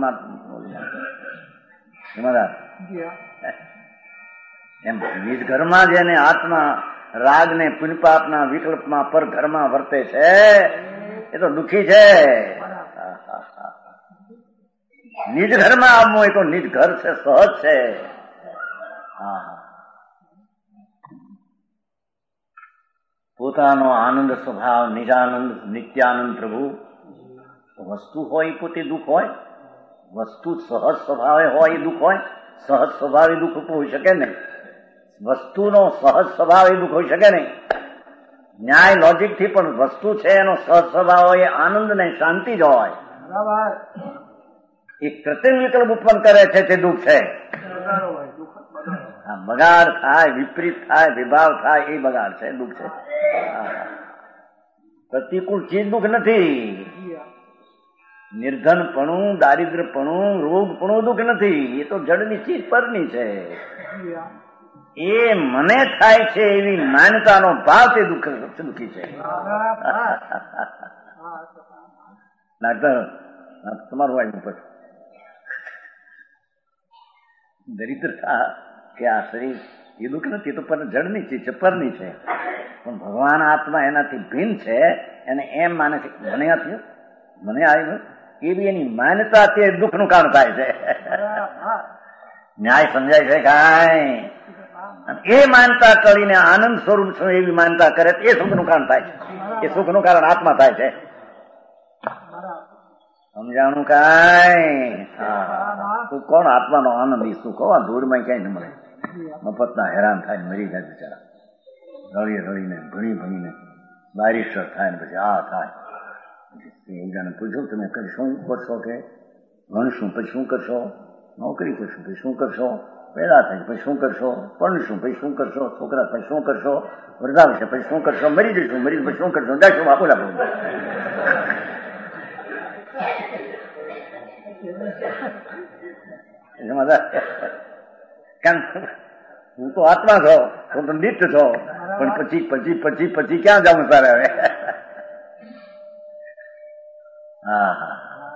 એમ નિજ ઘરમાં જ એને આત્મા રાગ ને પુણ્યપાપના વિકલ્પમાં પર ઘરમાં વર્તે છે, એ તો દુઃખી છે. નિજ ઘરમાં આવવું હોય તો નિજ ઘર છે, સહજ છે. પોતાનો આનંદ સ્વભાવ, નિજાનંદ, નિત્યાનંદ પ્રભુ. વસ્તુ હોય પોતે દુઃખ હોય, વસ્તુ સહજ સ્વભાવે હોય એ દુઃખ હોય. સહજ સ્વભાવે દુઃખ હોઈ શકે નહીં. વસ્તુનો સહજ સ્વભાવ એ દુઃખ હોઈ શકે નહીં. ન્યાય લોજિક થી પણ વસ્તુ છે એનો સહજ સ્વભાવ હોય, આનંદ ને શાંતિ જ હોય. એ કૃત્રિમ વિકલ્પ ઉત્પન્ન કરે છે તે દુઃખ છે. બગાડ થાય, વિપરીત થાય, વિભાવ થાય, એ બગાડ છે, દુઃખ છે. પ્રતિકૂળ ચીજ દુઃખ નથી. નિર્ધનપણું, દારિદ્રપણું, રોગપણું દુઃખ નથી. એ તો જડની ચીજ પરની છે. એ મને થાય છે એવી માન્યતાનો ભાવ તે દુઃખી છે. ડાક્ટર તમારું આવ્યું પછી દરિદ્રતા કે આ શરીર એ દુઃખ નથી, તો પણ જડની ચીજ છે, પરની છે. પણ ભગવાન આત્મા એનાથી ભિન્ન છે. એને એમ માને છે મને આ થયું, મને આવ્યું, એવી એની માન્યતા તે દુઃખનું કારણ થાય છે. ન્યાય સમજાય છે કાંઈ? એ માનતા કરીને આનંદ સ્વરૂપ છું એવી માનતા કરે એ સુખનું કારણ થાય છે. એ સુખનું કારણ આત્મા થાય છે. સમજાણું કાંઈ? તું કોણ? આત્માનો આનંદ એ સુખ. આ ધૂળમાં ક્યાંય ન મળે. મફતના હેરાન થાય, મરી જાય બિચારા. રળી રળીને ભણી ભણીને બારીસ્ટર થાય ને પછી આ થાય. એકજાને પૂછ્યું તમે શું કરશો? કે ભણશું પછી શું કરશો? નોકરી કરશું પછી શું કરશો? પેદા થાય પછી શું કરશો? ભણશું પછી શું કરશો? છોકરા પછી શું કરશો? વૃદ્ધાવશે પછી શું કરશો? મરી જઈશું, મરી પછી શું કરશો? જાશું બાપુ લાગુ. હું તો આત્મા છો, હું તો નિત્ય છો, પણ પછી પછી પછી પછી ક્યાં જાઉં તારે હવે? હા હા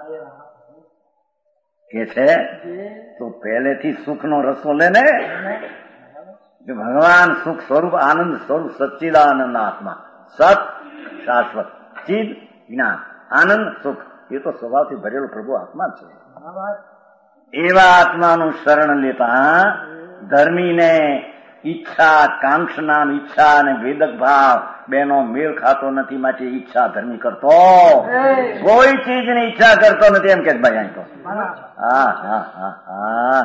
કે છે તો પહેલેથી સુખનો રસો લે ને. ભગવાન સુખ સ્વરૂપ, આનંદ સ્વરૂપ, સચ્ચિદાનંદ આત્મા, સત શાશ્વત, ચિદ જ્ઞાન, આનંદ સુખ, એ તો સ્વભાવથી ભરેલો પ્રભુ આત્મા છે. એવા આત્માનું શરણ લેતા ધર્મીને ઈચ્છા, કાંક્ષના ઈચ્છા અને વેદક ભાવ બેનો મેળ ખાતો નથી. માટે ઈચ્છા ધર્મી કરતો કોઈ ચીજની ઈચ્છા કરતો નથી. એમ કે ભાઈ અહીં તો હા હા હા હા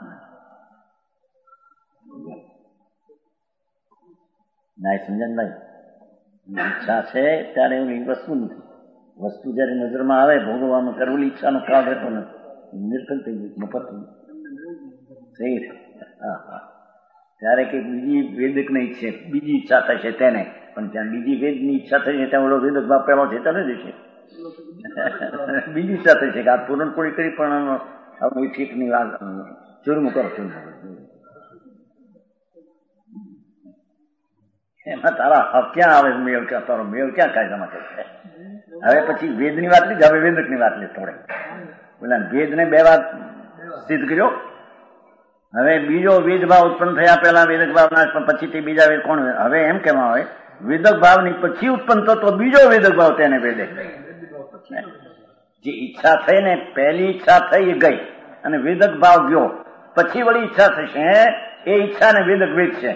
ના સમજે ભાઈ. ઈચ્છા છે ત્યારે એવી વસ્તુ નથી. વસ્તુ જયારે નજરમાં આવે ભોગવવાનું કરવું ઈચ્છાનો કાળ રહેતો નથી. નિર્કલ થઈ ગયું, મફત થઈ ગયું. હા હા ત્યારે કે બીજી વેદક ને ઈચ્છે બીજી ઈચ્છા થાય છે તેને, પણ જ્યાં બીજી વેદની ઈચ્છા થઈ છે ત્યાં ઓલો વેદક ભાવ પેલો છે તો નથી છે. બીજી ઈચ્છા થઈ છે કે આ પૂરણપોળી કરી પણ કોઈ ઠીક ની વાત ચૂરમું કરો ચૂરમું. એમાં તારા હક ક્યાં આવે? મેળ ક્યાં? તારો મેળ ક્યાં કાયદામાં છે? હવે પછી વેદની વાત લીધી, હવે વેદકની વાત લે થોડે. બોલા વેદને બે વાત સિદ્ધ કર્યો. હવે બીજો વેદ ભાવ ઉત્પન્ન થયા પહેલા વેદક ભાવ નાશ, પણ પછી તે બીજા વેદ કોણ? હવે એમ કેવા હોય વેદક ભાવ ની પછી ઉત્પન્ન થતો બીજો વેદક ભાવ તેને વેદે. જે ઈચ્છા થઈ ને પહેલી ઈચ્છા થઈ એ ગઈ અને વેદક ભાવ ગયો, પછી વળી ઈચ્છા થશે એ ઈચ્છા ને વેદક વેદ છે.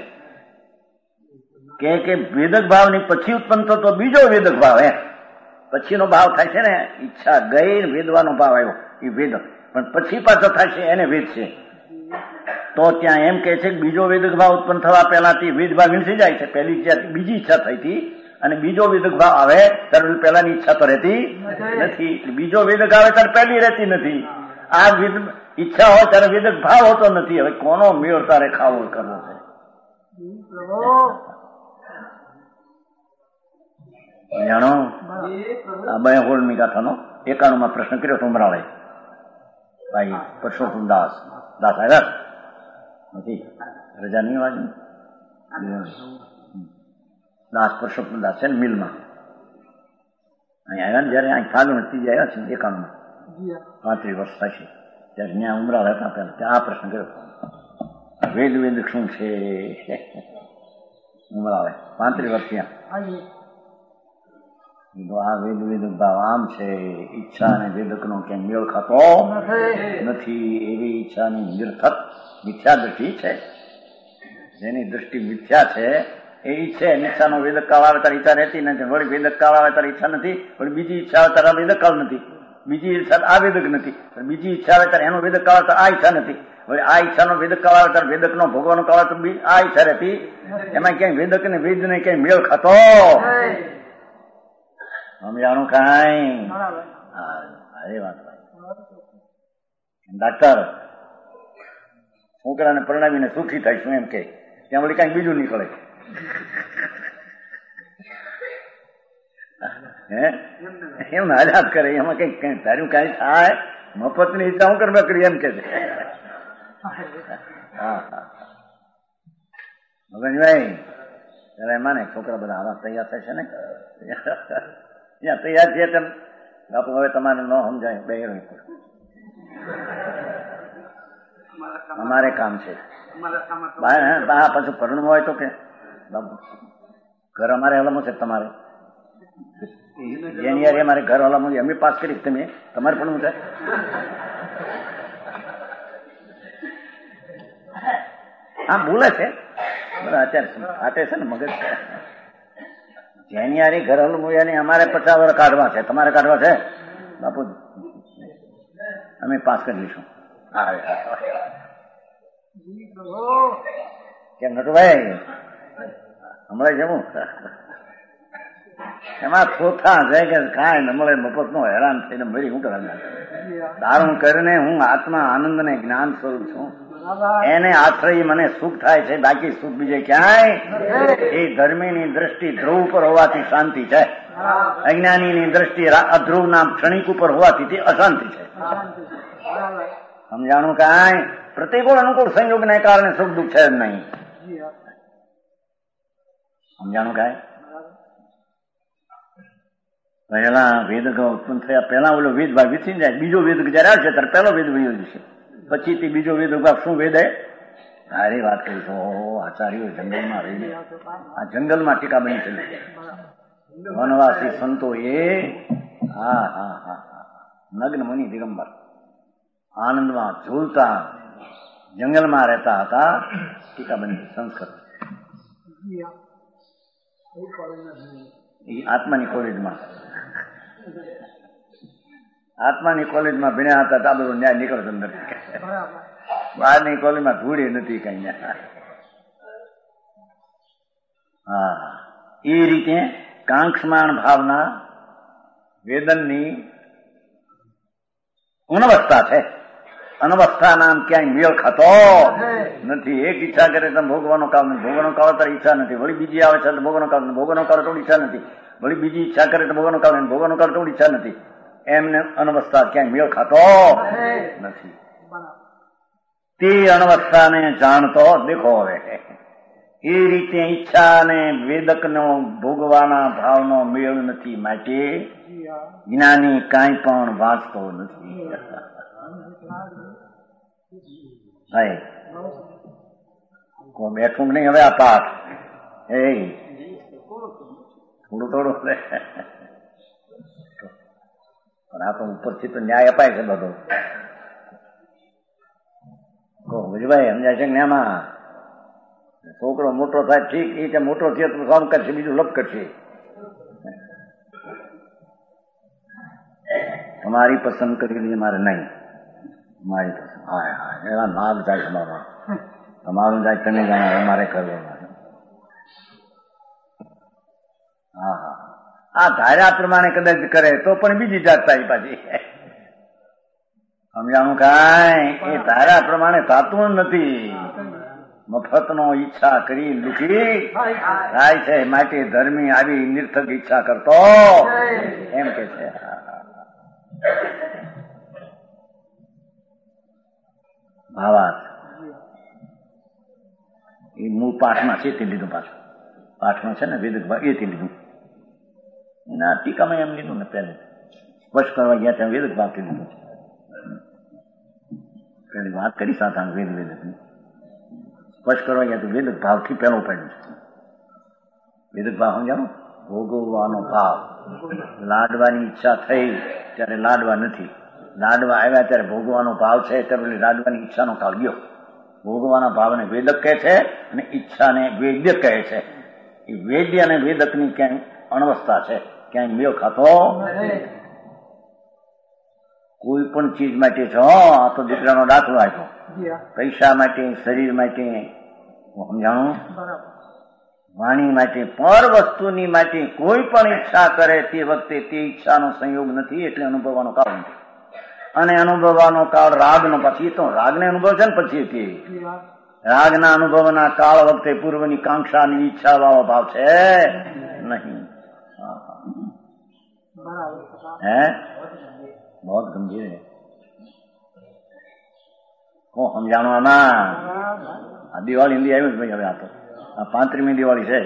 કે વેદક ભાવ ની પછી ઉત્પન્ન થતો બીજો વેદક ભાવ પછીનો ભાવ થાય છે ને. ઈચ્છા ગઈ વેદવાનો ભાવ આવ્યો એ વેદક, પણ પછી પાછો થાય છે એને વેદ છે. તો ત્યાં એમ કે છે કે બીજો વેદક ભાવ ઉત્પન્ન થવા પહેલાથી વેદ ભાવ વીણસી જાય છે. પહેલી બીજી ઈચ્છા થઈ હતી અને બીજો વેદક ભાવ આવે ત્યારે પહેલાની ઈચ્છા તો રહેતી નથી. બીજો વેદક આવે ત્યારે પહેલી રહેતી નથી. આ ઈચ્છા હોય ત્યારે વેદક ભાવ હોતો નથી. હવે કોનો મેળ તારે ખાવો કરવો છે? જાણો આ 92મી ગાથાનો 91માં પ્રશ્ન કર્યો તો ઉમરાળે ભાઈ પરસોત્તમ દાસ આવ્યા નથી? રજા નહીં વાંચી દાસ પરસોત્તમ દાસ છે ને મિલમાં અહીં આવ્યા ને જયારે અહીં ફાલ્ગુન ત્રીજી આવ્યા છે 91માં 35 વર્ષ થશે ત્યારે ત્યાં ઉમરાળ હતા પેલા ત્યાં આ પ્રશ્ન કર્યો વેદ શું છે? ઉમરાળે 35 વર્ષ ત્યાં આ વેદ ભાવ આમ છે. ઈચ્છા અને વેદક નો ક્યાંય મેળ ખાતો નથી. એવી ઈચ્છાની નિર્થક મિથ્યા દ્રષ્ટિ છે. જેની દ્રષ્ટિ મિથ્યા છે એ ઈચ્છે. ઈચ્છાનો વેદક કાળ આવે ત્યારે ઈચ્છા રહેતી નથી. વળી વેદક કાળ આવે ત્યારે ઈચ્છા નથી. વળી બીજી ઈચ્છા આવે ત્યારે વેદક કાળ નથી. બીજી ઈચ્છા આ વેદક નથી. બીજી ઈચ્છા આવે ત્યારે એનો વેદક કાળ આવે ત્યારે આ ઈચ્છા નથી. વળી આ ઈચ્છાનો વેદક કાળ આવે ત્યારે વેદક નો ભોગવાનો કાળ આવે તો આ ઈચ્છા રહેતી. એમાં ક્યાંય વેદક ને વેદ ને ક્યાંય મેળ ખાતો સમજાણું કાંઈ? અરે વાત ડાક્ટર છોકરાને પરણાવીને સુખી થાય શું એમ કે ત્યાં વળી કઈ બીજું નીકળે. એમ આઝાદ કરે એમાં કઈ તારું કઈ થાય મફત ની ઈચ્છા હું કરવા કરી એમ કે છે. મગનભાઈ ત્યારે માને છોકરા બધા આવા તૈયાર થશે ને ત્યાં તૈયાર છે તેમ બાપુ હવે તમારે ન સમજાય બે અમારે કામ છે. પાછું પરણવું હોય તો કે બાપુ ઘર અમારે હલમો છે તમારે જેની યાર મારે ઘર વાળા એમ પાસ કરી તમે તમારે પણ હું થાય. હા બોલે છે બધા અત્યારે આટે છે ને મગજ છે. જેની યાર ઘર વાળું અમારે 50 વર્ષ કાઢવા છે, તમારે કાઢવા છે બાપુ, અમે પાસ કરી લઈશું. કેમ નટુભાઈ હમણાં જવું એમાં થોથા જાય કે કાંઈ ન મળે, મફત નો હેરાન થઈને મરી હું કરવા તારું કરીને હું આત્મા આનંદ ને જ્ઞાન સ્વરૂપ છું, એને આશ્રય મને સુખ થાય છે, બાકી સુખ બીજે ક્યાંય. એ ધર્મીની દ્રષ્ટિ ધ્રુવ ઉપર હોવાથી શાંતિ છે, અજ્ઞાનીની દ્રષ્ટિ અધ્રુવ ના ક્ષણિક ઉપર હોવાથી તે અશાંતિ છે. સમજાણું કાંઈ પ્રતિકૂળ અનુકૂળ સંયોગને કારણે સુખ દુઃખ છે જ નહીં. સમજાણું કાંઈ પહેલા વેદ ઉત્પન્ન થયા પહેલા ઓલો વેદ ભાગ વિસરી જાય, બીજો વેદ જયારે આવશે ત્યારે પહેલો વેદ વયો જશે, પછી તે બીજો વેદ ભાગ શું વેદ હે સારી વાત કરી છો. આચાર્યો જંગલમાં રહી, આ જંગલમાં ટીકા બની છે વનવાસી સંતો એ હા હા હા નગ્ન મુનિ દિગંબર આનંદમાં ઝૂલતા જંગલમાં રહેતા હતા. ટીકા બની સંસ્કૃત આત્માની કોલેજમાં ભણ્યા હતા. આ બધું ન્યાય નીકળતો નથી, બહારની કોલેજમાં ધૂળી નથી કઈ. હા એ રીતે કાંક્ષમાણ ભાવના વેદનની અનવસ્થા છે. અનવસ્થા નામ ક્યાંય મેળ ખાતો નથી. એક ઈચ્છા કરે તો ભોગવાનો કાળ નથી, ભોગવાનો કાળ તારી ઈચ્છા નથી, વળી બીજી આવે છે તો ભોગવાનો કાળ, ભોગવાનો કાળ તો ઈચ્છા નથી, વળી બીજી ઈચ્છા કરે તો ભોગવાનો કાળ, ભોગવાનો કાળ તો ઈચ્છા નથી. એમને અનવસ્થા ક્યાંય મેળ ખાતો નથી. તે અનવસ્થાને જાણતો દેખો હવે એ રીતે ઈચ્છા અને વેદકનો ભોગવાના ભાવનો મેળ નથી, માટે જ્ઞાની કાંઈ પણ વાંચતો નથી. ભાઈ બેઠું નહીં હવે આ પાઠ એ થોડું પણ આ તો ઉપરથી તો ન્યાય અપાય છે બધો. ભુજભાઈ સમજાય છે ને એમાં છોકરો મોટો થાય ઠીક, એ કે મોટો થયો તો કામ કરશે, બીજું લપ કરશે. તમારી પસંદ કરી મારે નહીં, મારી પસંદ હા હા એવા નાગ જાય તમારું જાય તમે જાણો અમારે કરવું. હા હા આ ધાર્યા પ્રમાણે કદાચ કરે તો પણ બીજી જાત થાય પાછી. સમજાણું કાંઈ એ ધાર્યા પ્રમાણે થતું નથી. મફતનો ઈચ્છા કરી દુઃખી થાય છે, માટે ધર્મી આવી નિર્થક ઈચ્છા કરતો એમ કે છે. ભાવાર્થ એ મૂળ પાઠમાં છે તે લીધું, પાછું પાઠમાં છે ને વેદક ભાગ એથી લીધું. એના ટીકામાં એમ લીધું ને પહેલે સ્પષ્ટ કરવા ગયા ત્યાં વેદક ભાગથી લીધું. પેલી વાત કરી સાધારણ વેદકની સ્પષ્ટ કરવા ગયા તો વેદક ભાવથી પહેલો પડ્યું છે. વેદક ભાવ સમજાવો ભોગવવાનો ભાવ. લાડવાની ઈચ્છા થઈ ત્યારે લાડવા નથી, લાડવા આવ્યા ત્યારે ભોગવાનો ભાવ છે, ત્યારે લાડવાની ઈચ્છાનો કાળ ગયો. ભોગવાના ભાવને વેદક કહે છે અને ઈચ્છાને વેદ્ય કહે છે. એ વેદ્ય અને વેદકની ક્યાંય અણવસ્થા છે, ક્યાંય મેળ ખાતો. કોઈ પણ ચીજ માટે છો, આ તો દીકરાનો દાખલો આપ્યો, પૈસા માટે, શરીર માટે, સમજાણું વાણી માટે, પર વસ્તુની માટે કોઈ પણ ઈચ્છા કરે તે વખતે તે ઈચ્છાનો સંયોગ નથી, એટલે અનુભવવાનો કાળ નથી. અને અનુભવવાનો કાળ રાગનો, પછી તો રાગને અનુભવ છે ને પછી તે રાગના અનુભવના કાળ વખતે પૂર્વની કાંક્ષાની ઈચ્છા વાળો ભાવ છે નહીં. હે બહુ ગંભીર હે. હું સમજાણું આમાં આ દિવાળી હિન્દી આવ્યું ભાઈ. હવે આ તો આ 35મી દિવાળી છે.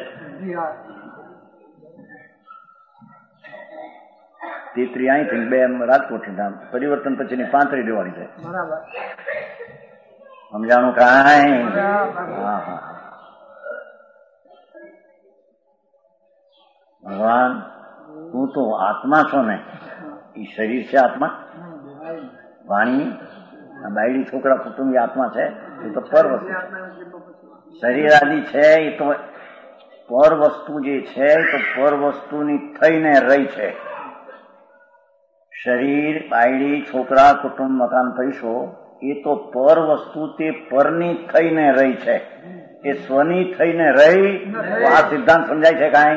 33 અહીંથી 2 રાજકોટ પરિવર્તન પછીની 35 દિવાળી છે. સમજાણું કાંઈ? હા હા ભગવાન તું તો આત્મા છો ને, એ શરીર છે આત્મા? વાણી બાયડી છોકરા કુટુંબી આત્મા છે? એ તો પર વસ્તુ. શરીર આદિ છે એ તો પર વસ્તુ જે છે એ તો પર વસ્તુની થઈને રહી છે. શરીર બાયડી છોકરા કુટુંબ મકાન પૈસો એ તો પર વસ્તુ તે પરની થઈને રહી છે. એ સ્વની થઈને રહી. આ સિદ્ધાંત સમજાય છે કાંઈ?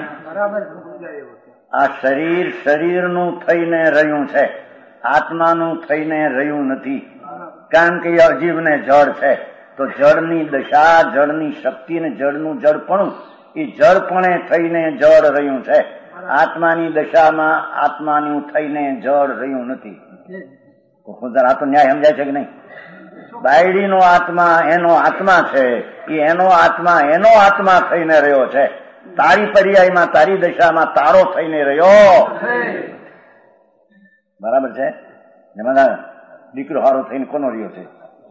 આ શરીર શરીરનું થઈને રહ્યું છે, આત્માનું થઈને રહ્યું નથી. કારણ કે એ અજીવ ને જળ છે. તો જળની દશા, જળની શક્તિ ને જળનું જળપણું એ જળપણે થઈને જળ રહ્યું છે. આત્માની દશામાં આત્માનું થઈને જળ રહ્યું નથી. આ તો ન્યાય સમજાય છે કે નહીં? બાયડીનો આત્મા એનો આત્મા છે, એ એનો આત્મા થઈને રહ્યો છે. તારી પર્યાયમાં તારી દશામાં તારો થઈને રહ્યો. બરાબર છે? એમાં દીકરો હારો થઈને કોનો રહ્યો છે?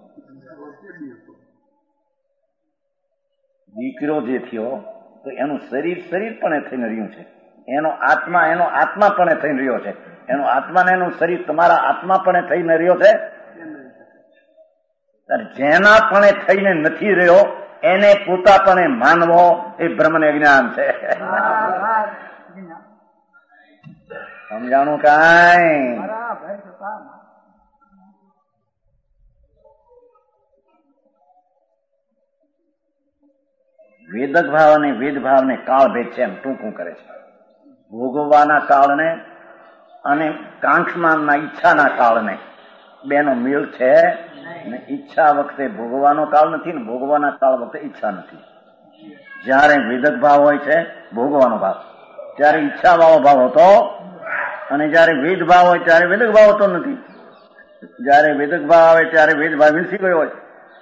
દીકરો જે થયો તો એનું શરીર શરીરપણે થઈને રહ્યું છે. એનો આત્માપણે થઈને રહ્યો છે. એનો આત્મા ને એનું શરીર તમારા આત્માપણે થઈને રહ્યો છે. જેના પણ થઈને નથી રહ્યો એને પોતાપણે માનવો એ બ્રહ્મને જ્ઞાન છે. સમજાણું કાંઈ? વેદક ભાવ અને વેદ ભાવને કાળ ભેદ છે એમ ટૂંકું કરે છે. ભોગવવાના કાળને અને કાંક્ષમાનના ઈચ્છાના કાળને બેનો મેળ છે. ને ઈચ્છા વખતે ભોગવવાનો કાળ નથી ને ભોગવાના કાળ વખતે ઈચ્છા નથી. જયારે વેદક ભાવ હોય છે ભોગવાનો ભાવ, ત્યારે ઈચ્છા વાળો ભાવ હતો, અને જયારે વેદ ભાવ હોય ત્યારે વેદક ભાવ હોતો નથી. જયારે વેદક ભાવ આવે ત્યારે વેદ ભાવ વિલસી ગયો હોય.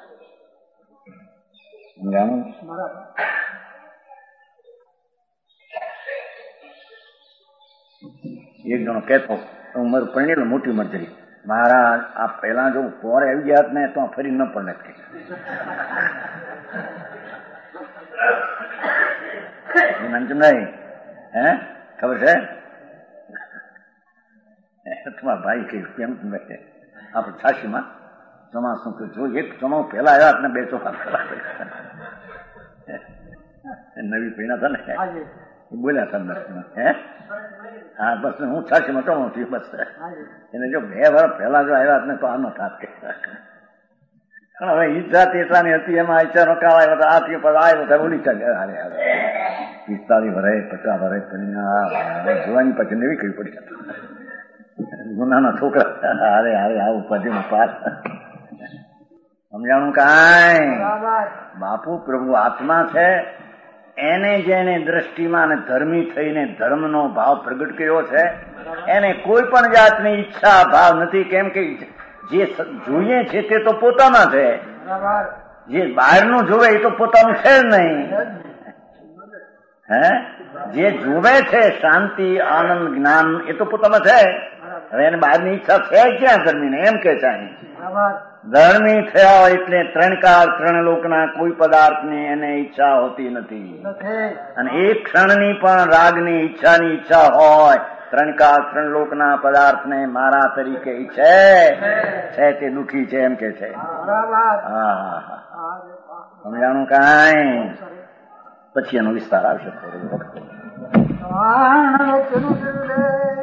એક જણો કહેતો હું મારું પરણેલું મોટી મરજરી, મારા આ પહેલા જો પોરે આવી ગયા ને તો ફરી ન પણ નથી. નહીં હે ખબર છે? તમારા ભાઈ કે કેમ આપણે છાશીમાં ચોમાસું કે જો એક ચોમાસું પહેલા આવ્યા ને બે ચોખા નવી પૈણા હતા ને એ બોલ્યા હતા હે હા બસ હું છાશીમાં ચોમાસું થયું બસ. એને જો 2 વર્ષ પહેલા જો આવ્યા ને તો આનો થાત કે પણ હવે ઈચ્છા તેટલાની હતી એમાં ઈચ્છા રોકાવા આવ્યા આ થયું પછી આવ્યો ત્યારે ઓલી ચાલે હારે હારે 45 વર્ષ 50 વર્ષ કરીને જોવાની પછી નવી કઈ પડી ગુનાના છોકરા હારે હારે આવું પછી પાર. સમજાણું કાંઈ? બાપુ પ્રભુ આત્મા છે, એને જેને દ્રષ્ટિમાં અને ધર્મી થઈને ધર્મનો ભાવ પ્રગટ કર્યો છે એને કોઈ પણ જાતની ઈચ્છા ભાવ નથી. કેમ કે જે જોઈએ છે તે તો પોતાના છે, જે બહારનું જોવે એ તો પોતાનું છે જ નહીં. હે જે જોવે છે શાંતિ આનંદ જ્ઞાન એ તો પોતામાં છે. હવે એને બહારની ઈચ્છા છે ક્યાં ધર્મીને? એમ કે છે ધર્મી થયા હોય એટલે 3 કાળ 3 લોકના કોઈ પદાર્થની એને ઈચ્છા હોતી નથી. અને એક ક્ષણની પણ રાગની ઈચ્છાની ઈચ્છા હોય 3 કાળ 3 લોકના પદાર્થને મારા તરીકે ઈચ્છે છે તે દુઃખી છે એમ કે છે. હા સમજાણું કાંઈ? પછી એનો વિસ્તાર આવશે.